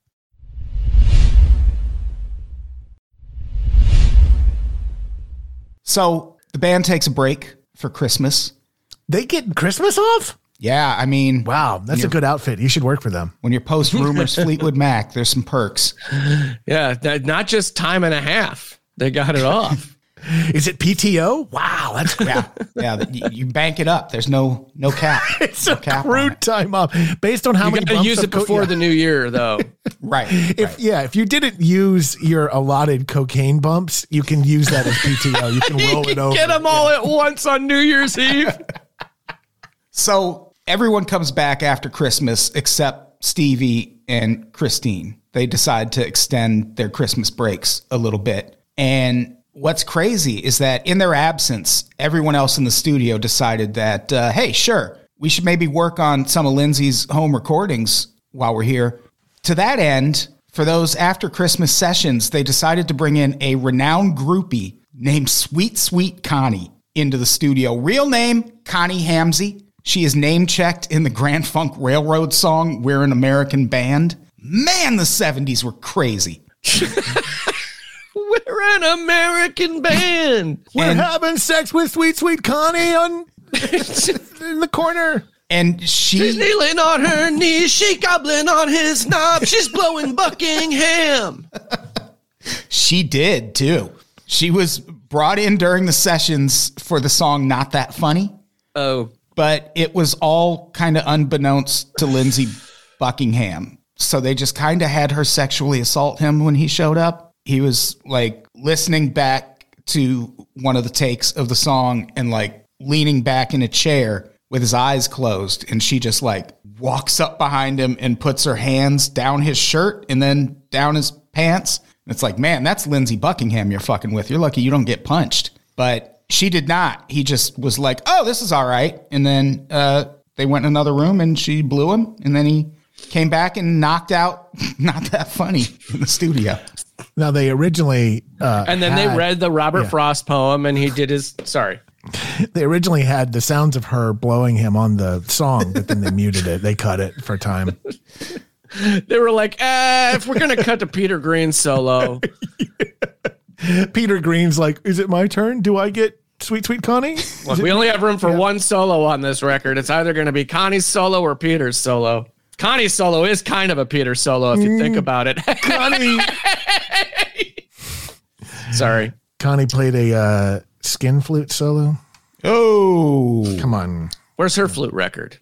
So the band takes a break for Christmas. They get Christmas off? Yeah, I mean, Wow, that's a good outfit. You should work for them. when you're post rumors Fleetwood Mac, there's some perks. Yeah. Not just time and a half. They got it off. Is it PTO? Wow, that's Yeah, you bank it up. There's no cap. it's No a cap on crude it. time off based on how You many got to bumps use of it before the new year, though. Right. If you didn't use your allotted cocaine bumps, you can use that as PTO. You can roll it over. Get them all at once on New Year's Eve. So everyone comes back after Christmas except Stevie and Christine. They decide to extend their Christmas breaks a little bit. And what's crazy is that in their absence, everyone else in the studio decided that, hey, sure, we should maybe work on some of Lindsay's home recordings while we're here. To that end, for those after Christmas sessions, they decided to bring in a renowned groupie named Sweet Sweet Connie into the studio. Real name, Connie Hamzy. She is name-checked in the Grand Funk Railroad song, We're an American Band. Man, the 70s were crazy. We're an American band. We're And- having sex with Sweet Sweet Connie in the corner. And She's she, kneeling on her knees. She gobbling on his knob. She's blowing Buckingham. she did, too. She was brought in during the sessions for the song Not That Funny. Oh. But it was all kind of unbeknownst to Lindsey Buckingham. So they just kind of had her sexually assault him when he showed up. He was like listening back to one of the takes of the song and like leaning back in a chair with his eyes closed. And she just like walks up behind him and puts her hands down his shirt and then down his pants. And it's like, man, that's Lindsey Buckingham you're fucking with. You're lucky you don't get punched. But she did not. He just was like, oh, this is all right. And then they went in another room and she blew him. And then he came back and knocked out Not That Funny in the studio. Now, they originally And then they read the Robert Frost poem and he did his, sorry. They originally had the sounds of her blowing him on the song, but then they muted it. They cut it for time. They were like, if we're going to cut to Peter Green's solo. Peter Green's like, is it my turn? Do I get Sweet Sweet Connie? Look, we only have room for one solo on this record. It's either going to be Connie's solo or Peter's solo. Connie's solo is kind of a Peter solo if you think about it. Connie. Sorry. Connie played a skin flute solo. Oh, Come on. Where's her flute record?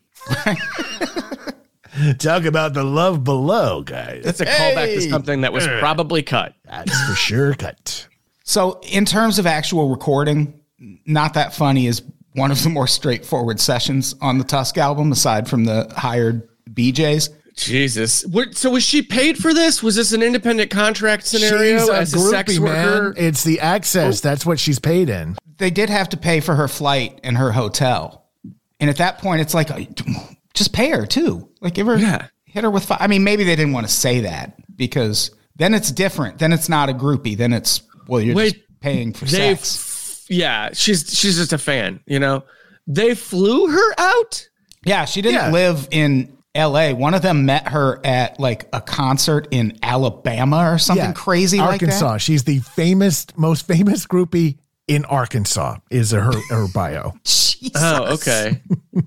Talk about the love below, guys. It's a callback to something that was probably cut. That's for sure cut. so in terms of actual recording, Not That Funny is one of the more straightforward sessions on the Tusk album, aside from the hired BJs. Jesus. So was she paid for this? Was this an independent contract scenario She's as a sex worker? man. It's the access. That's what she's paid in. They did have to pay for her flight and her hotel. And at that point, it's like, just pay her too. Like, give her, hit her with I mean, maybe they didn't want to say that because then it's different. Then it's not a groupie. Then it's, well, you're just paying for sex. Yeah, she's just a fan, you know? They flew her out? Yeah, she didn't live in LA. One of them met her at like a concert in Alabama or something crazy Arkansas. like that. She's the most famous groupie in Arkansas is her bio. Jesus. Oh, okay.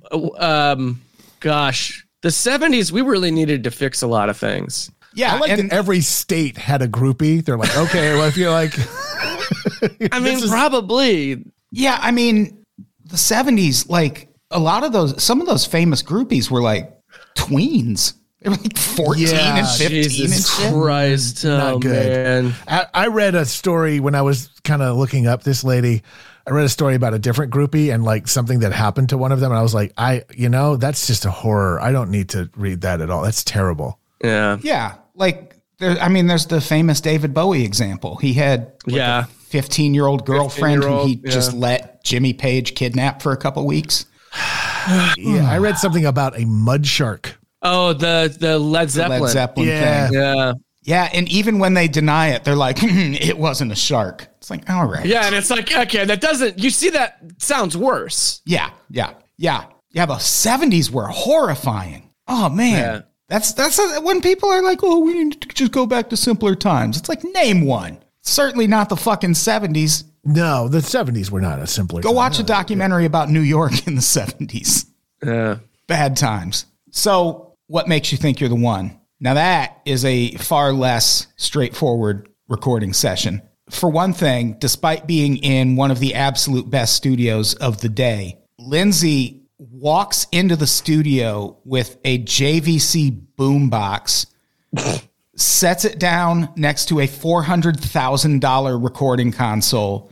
Gosh, the 70s, we really needed to fix a lot of things. Yeah, I like and that every state had a groupie. They're like, okay, well, if you're like, I mean, probably. yeah, I mean, the 70s, like a lot of those, some of those famous groupies were like tweens. They were like 14 Yeah, and 15 Jesus and shit. Christ. Oh, Not good. man. I read a story when I was kind of looking up this lady. I read a story about a different groupie and like something that happened to one of them. And I was like, that's just a horror. I don't need to read that at all. That's terrible. Yeah. Yeah, like there's the famous David Bowie example. He had Yeah. a 15-year-old girlfriend who 15-year-old, he just let Jimmy Page kidnap for a couple weeks. Yeah. I read something about a mud shark. Oh, the Led Zeppelin. Led Zeppelin Yeah. thing. Yeah. Yeah, and even when they deny it, they're like, it wasn't a shark. It's like, all right. Yeah, and it's like, okay, that doesn't, you see, that sounds worse. Yeah. The 70s were horrifying. Oh man. Yeah. That's when people are like, oh, we need to just go back to simpler times. It's like, name one. Certainly not the fucking 70s. No, the 70s were not a simpler. Go watch a documentary about New York in the 70s. Yeah. Bad times. So what makes you think you're the one? Now that is a far less straightforward recording session. For one thing, despite being in one of the absolute best studios of the day, Lindsey walks into the studio with a JVC boombox, sets it down next to a $400,000 recording console,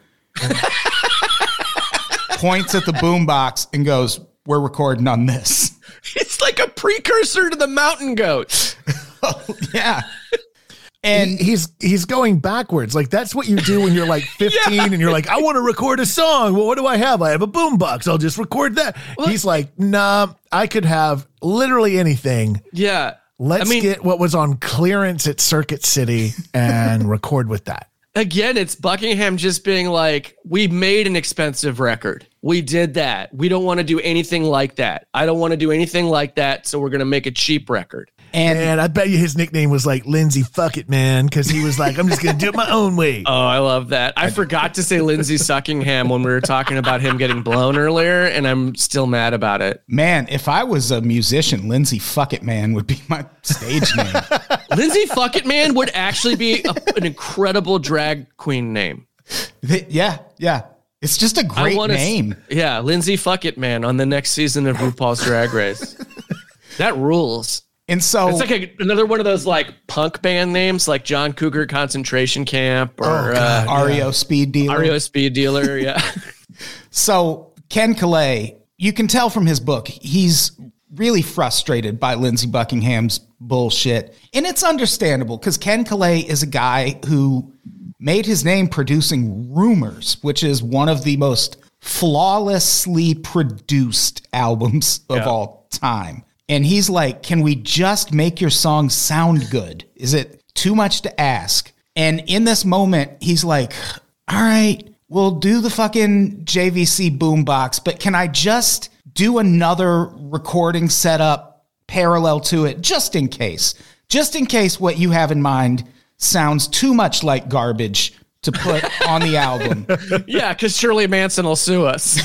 points at the boombox and goes, "We're recording on this." It's like a precursor to the Mountain Goats. Yeah. And he's going backwards. Like that's what you do when you're like 15 and you're like, I want to record a song. Well, what do I have? I have a boombox. I'll just record that. He's like, nah, I could have literally anything. Yeah. Let's get what was on clearance at Circuit City and record with that. Again, it's Buckingham just being like, we made an expensive record. We did that. We don't want to do anything like that. I don't want to do anything like that. So we're going to make a cheap record. And I bet you his nickname was like Lindsay Fuck It Man, because he was like, I'm just going to do it my own way. Oh, I love that. I forgot to say Lindsay Suckingham when we were talking about him getting blown earlier, and I'm still mad about it. Man, if I was a musician, Lindsay Fuck It Man would be my stage name. Lindsay Fuck It Man would actually be an incredible drag queen name. Yeah. It's just a great name. Yeah, Lindsay Fuck It Man on the next season of RuPaul's Drag Race. That rules. And so it's like another one of those like punk band names, like John Cougar Concentration Camp or REO Speed Dealer. REO Speed Dealer, yeah. So Ken Calais, you can tell from his book, he's really frustrated by Lindsey Buckingham's bullshit. And it's understandable because Ken Calais is a guy who made his name producing Rumors, which is one of the most flawlessly produced albums of all time. And he's like, can we just make your song sound good? Is it too much to ask? And in this moment, he's like, all right, we'll do the fucking JVC boombox, but can I just do another recording setup parallel to it just in case? Just in case what you have in mind sounds too much like garbage to put on the album. Yeah, because Shirley Manson will sue us.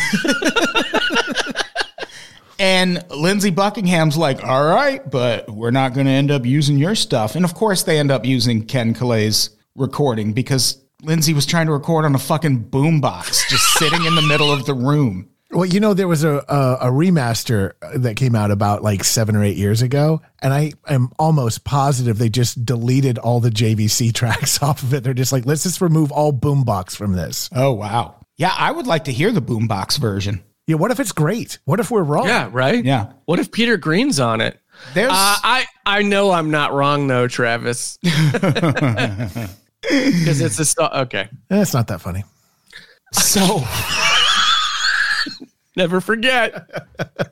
And Lindsey Buckingham's like, all right, but we're not going to end up using your stuff. And of course they end up using Ken Calais' recording because Lindsey was trying to record on a fucking boombox just sitting in the middle of the room. Well, you know, there was a remaster that came out about like 7 or 8 years ago, and I am almost positive they just deleted all the JVC tracks off of it. They're just like, let's just remove all boombox from this. Oh, wow. Yeah, I would like to hear the boombox version. Yeah, what if it's great? What if we're wrong? Yeah, right? Yeah. What if Peter Green's on it? There's I know I'm not wrong, though, Travis. Because it's a... Okay. It's not that funny. So... Never forget.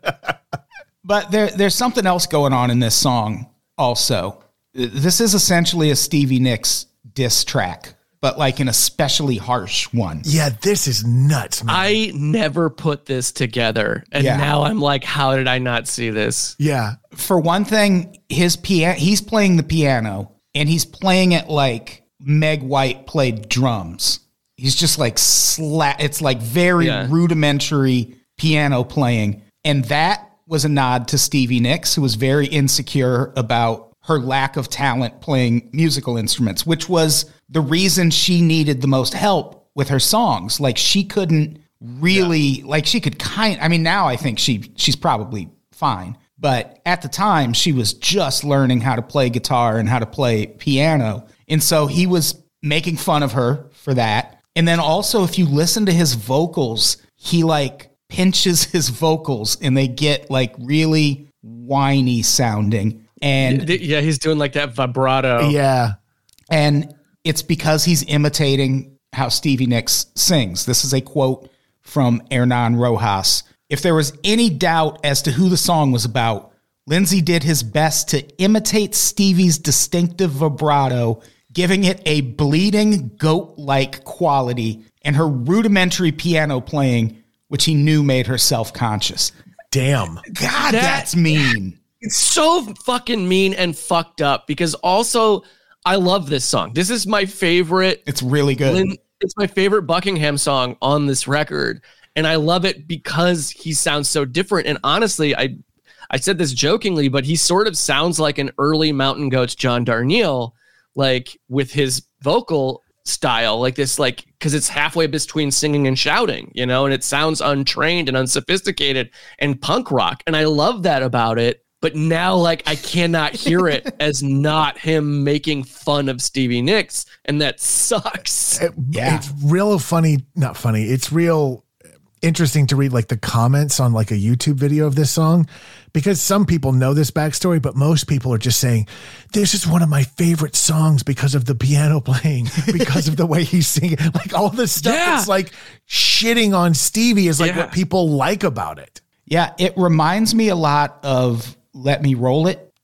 But there's something else going on in this song also. This is essentially a Stevie Nicks diss track, but like an especially harsh one. Yeah, this is nuts, man. I never put this together. And now I'm like, how did I not see this? Yeah. For one thing, he's playing the piano and he's playing it like Meg White played drums. He's just like it's like very rudimentary piano playing. And that was a nod to Stevie Nicks, who was very insecure about her lack of talent playing musical instruments, which was the reason she needed the most help with her songs. Like she couldn't really, like she could now I think she's probably fine. But at the time she was just learning how to play guitar and how to play piano. And so he was making fun of her for that. And then also if you listen to his vocals, he like pinches his vocals and they get like really whiny sounding. And yeah, he's doing like that vibrato. Yeah. And it's because he's imitating how Stevie Nicks sings. This is a quote from Hernan Rojas. If there was any doubt as to who the song was about, Lindsey did his best to imitate Stevie's distinctive vibrato, giving it a bleeding goat-like quality, and her rudimentary piano playing, which he knew made her self-conscious. Damn. God, that's mean. It's so fucking mean and fucked up because also I love this song. This is my favorite. It's really good. It's my favorite Buckingham song on this record. And I love it because he sounds so different. And honestly, I said this jokingly, but he sort of sounds like an early Mountain Goats John Darnielle, like with his vocal style, like this, like, because it's halfway between singing and shouting, you know, and it sounds untrained and unsophisticated and punk rock. And I love that about it. But now, like, I cannot hear it as not him making fun of Stevie Nicks. And that sucks. It's real funny. Not funny. It's real interesting to read like the comments on like a YouTube video of this song, because some people know this backstory, but most people are just saying, this is one of my favorite songs because of the piano playing, because of the way he's singing, like all this stuff that's like shitting on Stevie is like what people like about it. Yeah. It reminds me a lot of Let Me Roll It.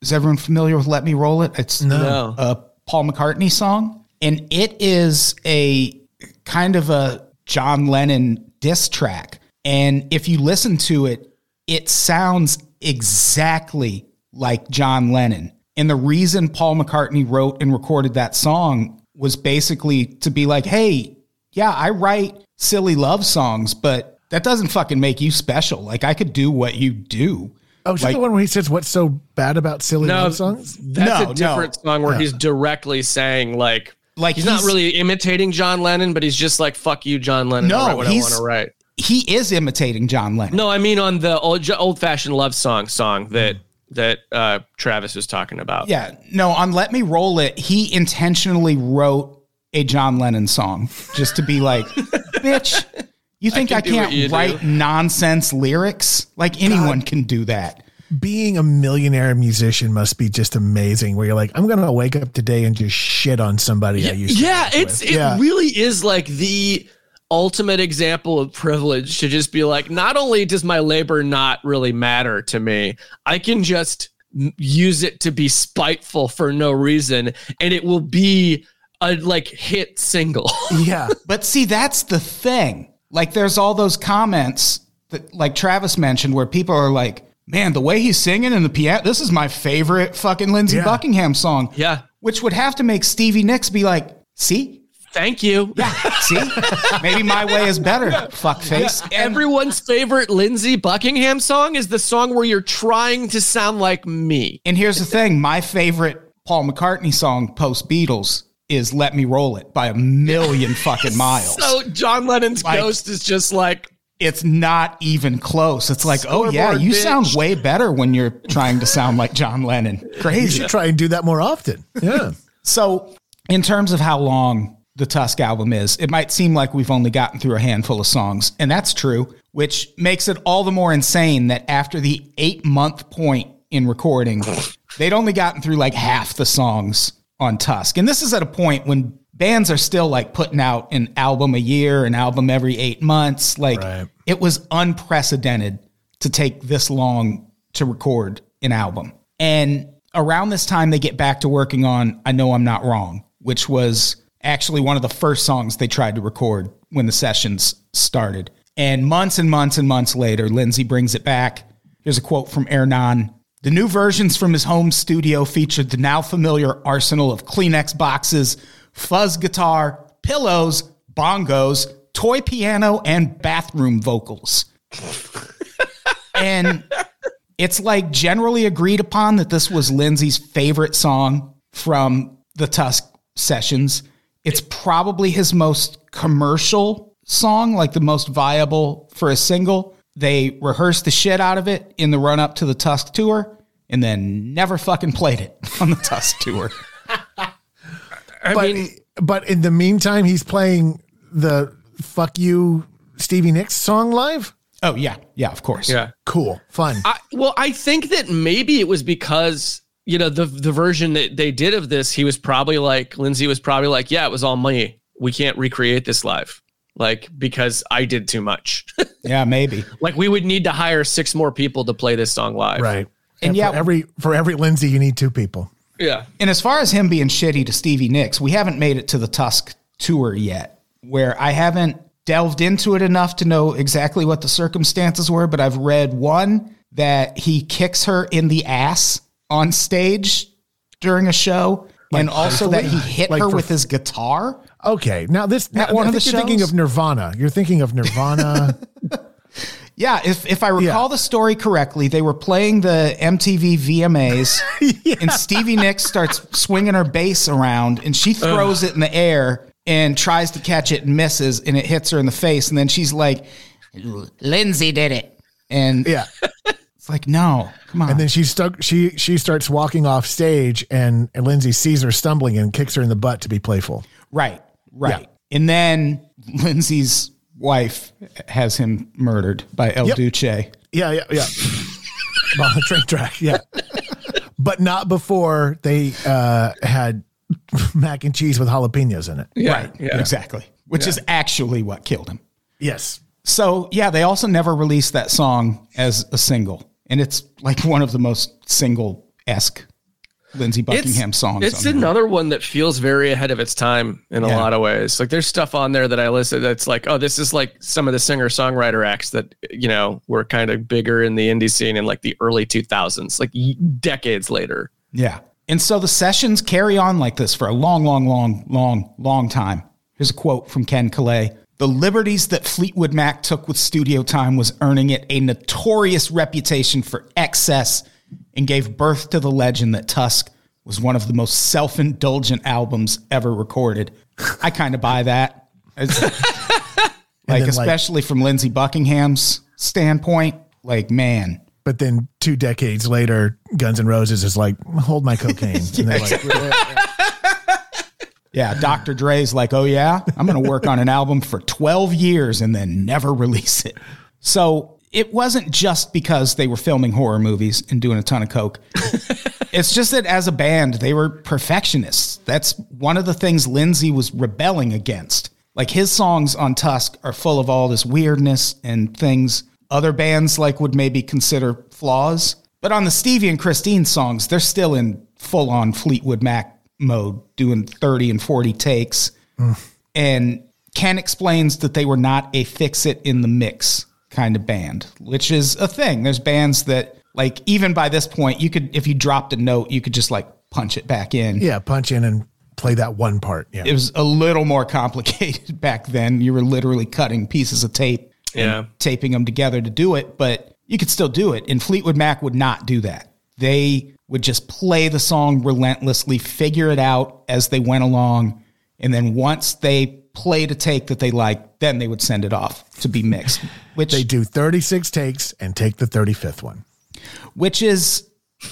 Is everyone familiar with Let Me Roll It? It's No. a Paul McCartney song. And it is a kind of a John Lennon diss track. And if you listen to it, it sounds exactly like John Lennon. And the reason Paul McCartney wrote and recorded that song was basically to be like, hey, yeah, I write silly love songs, but that doesn't fucking make you special. Like, I could do what you do. Oh, is that Like- the one where he says, what's so bad about silly love songs? That's a different song where he's directly saying like he's not really imitating John Lennon, but he's just like, fuck you, John Lennon. No, I write what I he's- want to write. He is imitating John Lennon. No, I mean on the old fashioned love song that Travis was talking about. Yeah, no, on Let Me Roll It, he intentionally wrote a John Lennon song just to be like, bitch, you think I can do what you can't write do. nonsense lyrics? Like, anyone can do that. Being a millionaire musician must be just amazing, where you're like, I'm going to wake up today and just shit on somebody I used to Yeah, work with. it really is like the ultimate example of privilege to just be like, not only does my labor not really matter to me, I can just use it to be spiteful for no reason, and it will be a like hit single. Yeah. But see, that's the thing. Like, there's all those comments that, like Travis mentioned, where people are like, man, the way he's singing in the piano, this is my favorite fucking Lindsey Buckingham song. Yeah. Which would have to make Stevie Nicks be like, see? Thank you. Yeah, see? Maybe my way is better, fuckface. And Everyone's favorite Lindsey Buckingham song is the song where you're trying to sound like me. And here's the thing, my favorite Paul McCartney song post Beatles is Let Me Roll It by a million fucking miles. So John Lennon's Like- ghost is just like, It's not even close. It's like, oh yeah, Scoreboard, you bitch. sound way better when you're trying to sound like John Lennon. You Crazy. should try and do that more often. Yeah. So in terms of how long the Tusk album is, it might seem like we've only gotten through a handful of songs, and that's true, which makes it all the more insane that after the 8-month point in recording, they'd only gotten through like half the songs on Tusk. And this is at a point when bands are still like putting out an album a year, an album every 8 months. Like, Right. it was unprecedented to take this long to record an album. And around this time, they get back to working on I Know I'm Not Wrong, which was actually one of the first songs they tried to record when the sessions started. And months and months and months later, Lindsey brings it back. Here's a quote from Ernan. The new versions from his home studio featured the now familiar arsenal of Kleenex boxes, fuzz guitar, pillows, bongos, toy piano, and bathroom vocals. And it's like generally agreed upon that this was Lindsey's favorite song from the Tusk sessions. It's probably his most commercial song, like the most viable for a single. They rehearsed the shit out of it in the run up to the Tusk tour and then never fucking played it on the Tusk tour. But in the meantime, he's playing the Fuck You Stevie Nicks song live? Oh, yeah. Yeah, of course. yeah. Cool. Fun. I think that maybe it was because, you know, the version that they did of this, Lindsey was probably like, yeah, it was all me. We can't recreate this live. Like, because I did too much. Yeah, maybe. Like, we would need to hire 6 more people to play this song live. Right. And And yeah- for every Lindsey, you need 2 people. Yeah. And as far as him being shitty to Stevie Nicks, we haven't made it to the Tusk tour yet, where I haven't delved into it enough to know exactly what the circumstances were, but I've read one that he kicks her in the ass on stage during a show, and also that he hit Like her for- with his guitar. Okay. Now At one I of think the you're thinking shows? of Nirvana. You're thinking of Nirvana. Yeah, if I recall the story correctly, they were playing the MTV VMAs, and Stevie Nicks starts swinging her bass around, and she throws it in the air and tries to catch it and misses, and it hits her in the face, and then she's like, Lindsey did it. And Yeah. it's like, no, come on. And then she starts walking off stage, and Lindsay sees her stumbling and kicks her in the butt to be playful. Right. Yeah. And then Lindsay's wife has him murdered by El Yep. Duce. Yeah. On the train track. Yeah. But not before they had mac and cheese with jalapenos in it. Yeah. Yeah. Exactly. Which is actually what killed him. Yes. So, yeah, they also never released that song as a single. And it's like one of the most single-esque Lindsey Buckingham songs. It's on there. another one that feels very ahead of its time in a lot of ways. Like there's stuff on there that I listen that's like, oh, this is like some of the singer-songwriter acts that, you know, were kind of bigger in the indie scene in like the early 2000s, like decades later. Yeah. And so the sessions carry on like this for a long time. Here's a quote from Ken Calais. The liberties that Fleetwood Mac took with studio time was earning it a notorious reputation for excess and gave birth to the legend that Tusk was one of the most self-indulgent albums ever recorded. I kind of buy that. Especially from Lindsey Buckingham's standpoint, like, man. But then 2 decades later, Guns N' Roses is like, hold my cocaine. And they're like, yeah, Dr. Dre's like, oh yeah, I'm going to work on an album for 12 years and then never release it. So it wasn't just because they were filming horror movies and doing a ton of coke. It's just that as a band, they were perfectionists. That's one of the things Lindsey was rebelling against. Like his songs on Tusk are full of all this weirdness and things other bands like would maybe consider flaws. But on the Stevie and Christine songs, they're still in full-on Fleetwood Mac mode, doing 30 and 40 takes. And Ken explains that they were not a fix-it-in-the-mix kind of band, which is a thing. There's bands that, like, even by this point, you could, if you dropped a note, you could just, like, punch it back in. Yeah, punch in and play that one part. Yeah. It was a little more complicated back then. You were literally cutting pieces of tape and taping them together to do it, but you could still do it. And Fleetwood Mac would not do that. They would just play the song relentlessly, figure it out as they went along, and then once they played a take that they liked, then they would send it off to be mixed. Which they do 36 takes and take the 35th one. Which is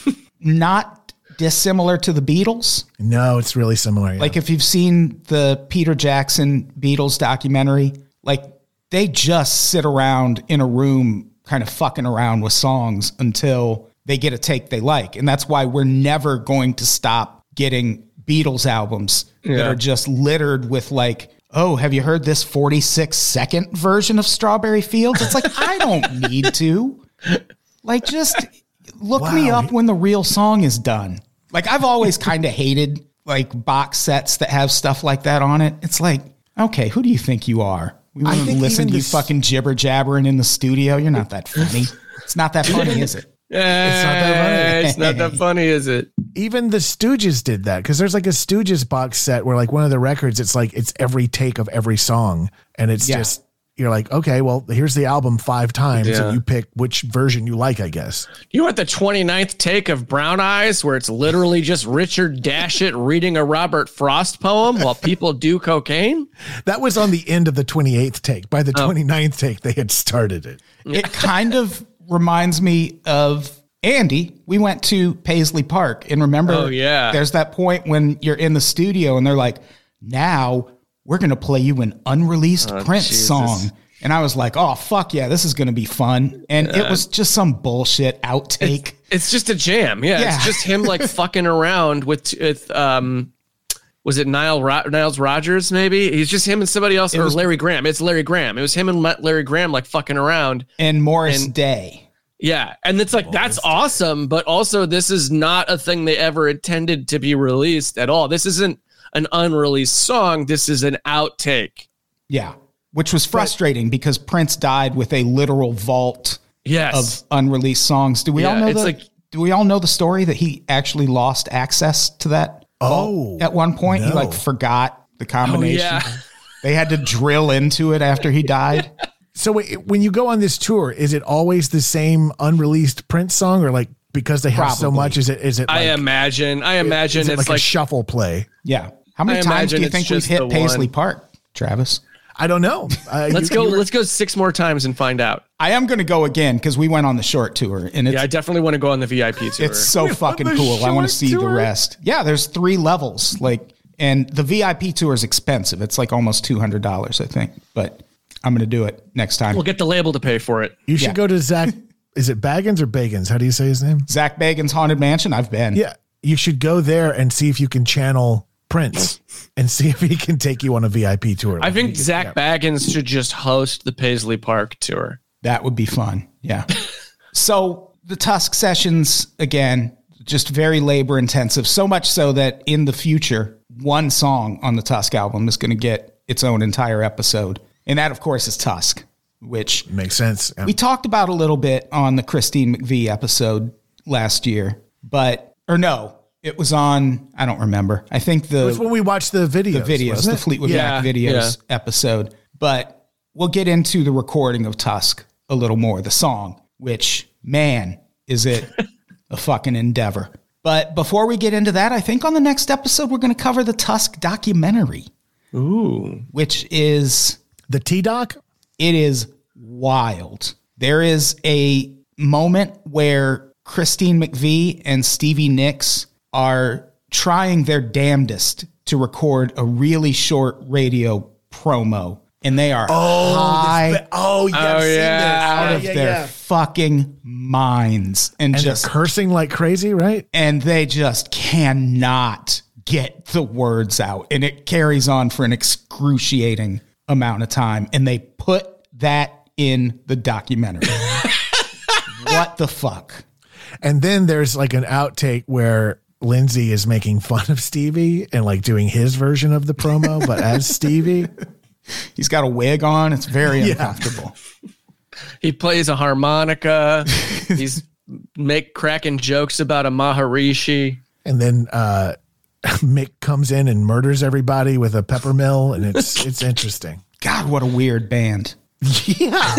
not dissimilar to the Beatles. No, it's really similar. Yeah. Like if you've seen the Peter Jackson Beatles documentary, like they just sit around in a room kind of fucking around with songs until they get a take they like. And that's why we're never going to stop getting Beatles albums that are just littered with like, oh, have you heard this 46-second version of Strawberry Fields? It's like, I don't need to. Like, just look me up when the real song is done. Like, I've always kind of hated like box sets that have stuff like that on it. It's like, okay, who do you think you are? We want to listen to you fucking jibber jabbering in the studio. You're not that funny. It's not that funny, is it? It's not that funny. It's not that funny, is it? Even the Stooges did that because there's like a Stooges box set where like one of the records, it's like it's every take of every song, and it's just you're like, okay, well, here's the album 5 times, and you pick which version you like, I guess. You want the 29th take of Brown Eyes, where it's literally just Richard Dashit reading a Robert Frost poem while people do cocaine? That was on the end of the 28th take. By the 29th take, they had started it. It kind of reminds me of Andy. We went to Paisley Park, and remember, there's that point when you're in the studio and they're like, now we're going to play you an unreleased Prince song. And I was like, oh, fuck yeah, this is going to be fun. And it was just some bullshit outtake. It's just a jam. Yeah. It's just him like fucking around with was it Niles Rodgers, maybe? He's just him and somebody else, or Larry Graham. It's Larry Graham. It was him and Larry Graham like fucking around. And Morris Day. Yeah. And it's like, that's awesome. But also, this is not a thing they ever intended to be released at all. This isn't an unreleased song. This is an outtake. Yeah. Which was frustrating because Prince died with a literal vault of unreleased songs. Do we all know do we all know the story that he actually lost access to that? At one point, he like forgot the combination. They had to drill into it after he died. So when you go on this tour, is it always the same unreleased Prince song, or like because they have so much? Is it? Like, I imagine it's like a shuffle play. Yeah. How many times do you think we've hit Paisley Park, Travis? I don't know. Let's go 6 more times and find out. I am going to go again because we went on the short tour, and I definitely want to go on the VIP tour. It's so fucking cool. I want to see the rest. Yeah, there's 3 levels, and the VIP tour is expensive. It's like almost $200, I think. But I'm going to do it next time. We'll get the label to pay for it. You should go to Zach. Is it Baggins or Bagans? How do you say his name? Zach Bagans' Haunted Mansion. I've been. Yeah, you should go there and see if you can channel Prince and see if he can take you on a VIP tour. I think Zach Baggins should just host the Paisley Park tour. That would be fun. Yeah. So the Tusk sessions, again, just very labor intensive. So much so that in the future, one song on the Tusk album is going to get its own entire episode. And that, of course, is Tusk, which makes sense. Yeah. we talked about a little bit on the Christine McVie episode last year, it was on, I don't remember. I think It was when we watched the videos. The Fleetwood Mac videos episode. But we'll get into the recording of Tusk a little more, the song, which, man, is it a fucking endeavor. But before we get into that, I think on the next episode, we're going to cover the Tusk documentary. Ooh. Which is... The T-Doc? It is wild. There is a moment where Christine McVie and Stevie Nicks are trying their damnedest to record a really short radio promo. And they are high out of their fucking minds. And just they're cursing like crazy, right? And they just cannot get the words out. And it carries on for an excruciating amount of time. And they put that in the documentary. What the fuck? And then there's like an outtake where Lindsay is making fun of Stevie and like doing his version of the promo, but as Stevie. He's got a wig on. It's very uncomfortable. He plays a harmonica. He's cracking jokes about a Maharishi. And then Mick comes in and murders everybody with a pepper mill, and it's interesting. God, what a weird band. Yeah.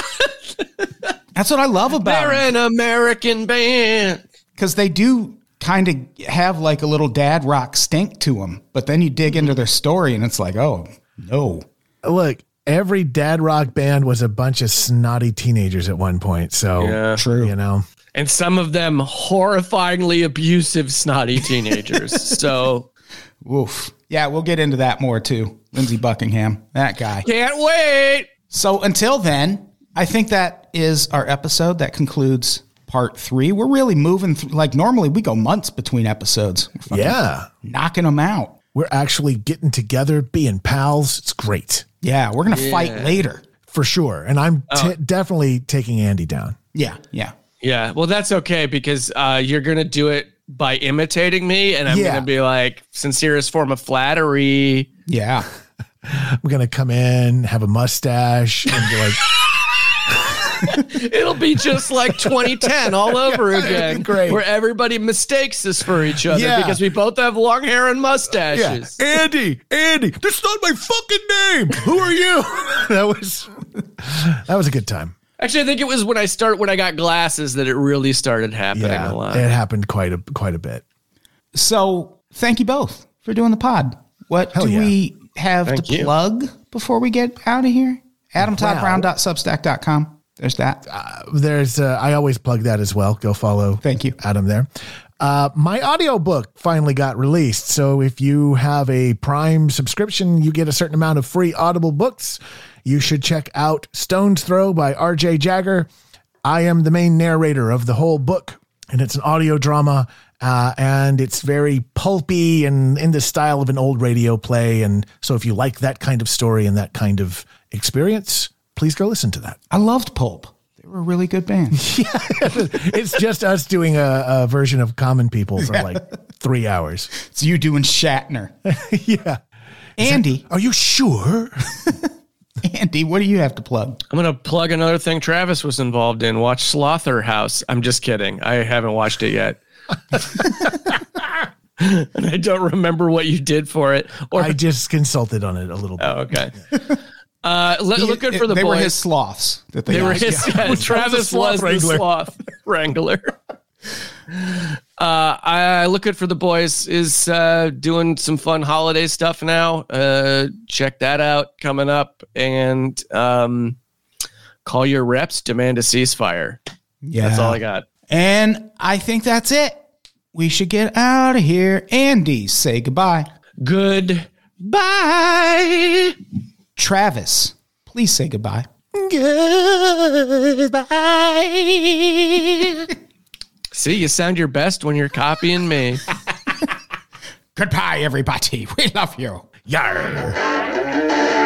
That's what I love about They're an American band. Because they do kind of have like a little dad rock stink to them. But then you dig into their story and it's like, oh, no. Look, every dad rock band was a bunch of snotty teenagers at one point. So, Yeah. True. You know. And some of them horrifyingly abusive, snotty teenagers. So, Oof. Yeah, we'll get into that more too. Lindsey Buckingham, that guy. can't wait. So until then, I think that is our episode. That concludes part 3. We're really moving through. Like normally we go months between episodes. We're fucking Yeah. knocking them out. We're actually getting together, being pals. It's great. Yeah, we're going to fight later. For sure. And I'm definitely taking Andy down. Yeah, yeah. Yeah, well, that's okay because you're going to do it by imitating me. And I'm Yeah. going to be like, sincerest form of flattery. Yeah. I'm going to come in, have a mustache, and be like, It'll be just like 2010 all over again. Great. Where everybody mistakes us for each other Yeah. because we both have long hair and mustaches. Andy, that's not my fucking name. Who are you? That was a good time. Actually, I think it was when I got glasses that it really started happening a lot. It happened quite a bit. So thank you both for doing the pod. What Hell do yeah. we have Thank to you. plug before we get out of here? AdamToddBrown.substack.com. There's that. I always plug that as well. Go follow. Thank you. Adam there. My audiobook finally got released. So if you have a Prime subscription, you get a certain amount of free Audible books. You should check out Stone's Throw by R.J. Jagger. I am the main narrator of the whole book, and it's an audio drama, and it's very pulpy and in the style of an old radio play. And so if you like that kind of story and that kind of experience, please go listen to that. I loved Pulp. They were a really good band. It's just us doing a version of Common People for like 3 hours. It's you doing Shatner. Yeah. Andy, Are you sure? Andy, what do you have to plug? I'm going to plug another thing Travis was involved in. Watch Slaughterhouse. I'm just kidding. I haven't watched it yet. And I don't remember what you did for it. Or I just consulted on it a little bit. Oh, okay. Look good for the They boys. were his sloths. That they They were asked. his. Travis sloth was the wrangler. sloth wrangler. I Look Good for the Boys is doing some fun holiday stuff now. Check that out coming up, and call your reps, demand a ceasefire. Yeah. That's all I got. And I think that's it. We should get out of here. Andy, say goodbye. Goodbye. Travis, please say goodbye. See, you sound your best when you're copying me. Goodbye, everybody. We love you. Yarr.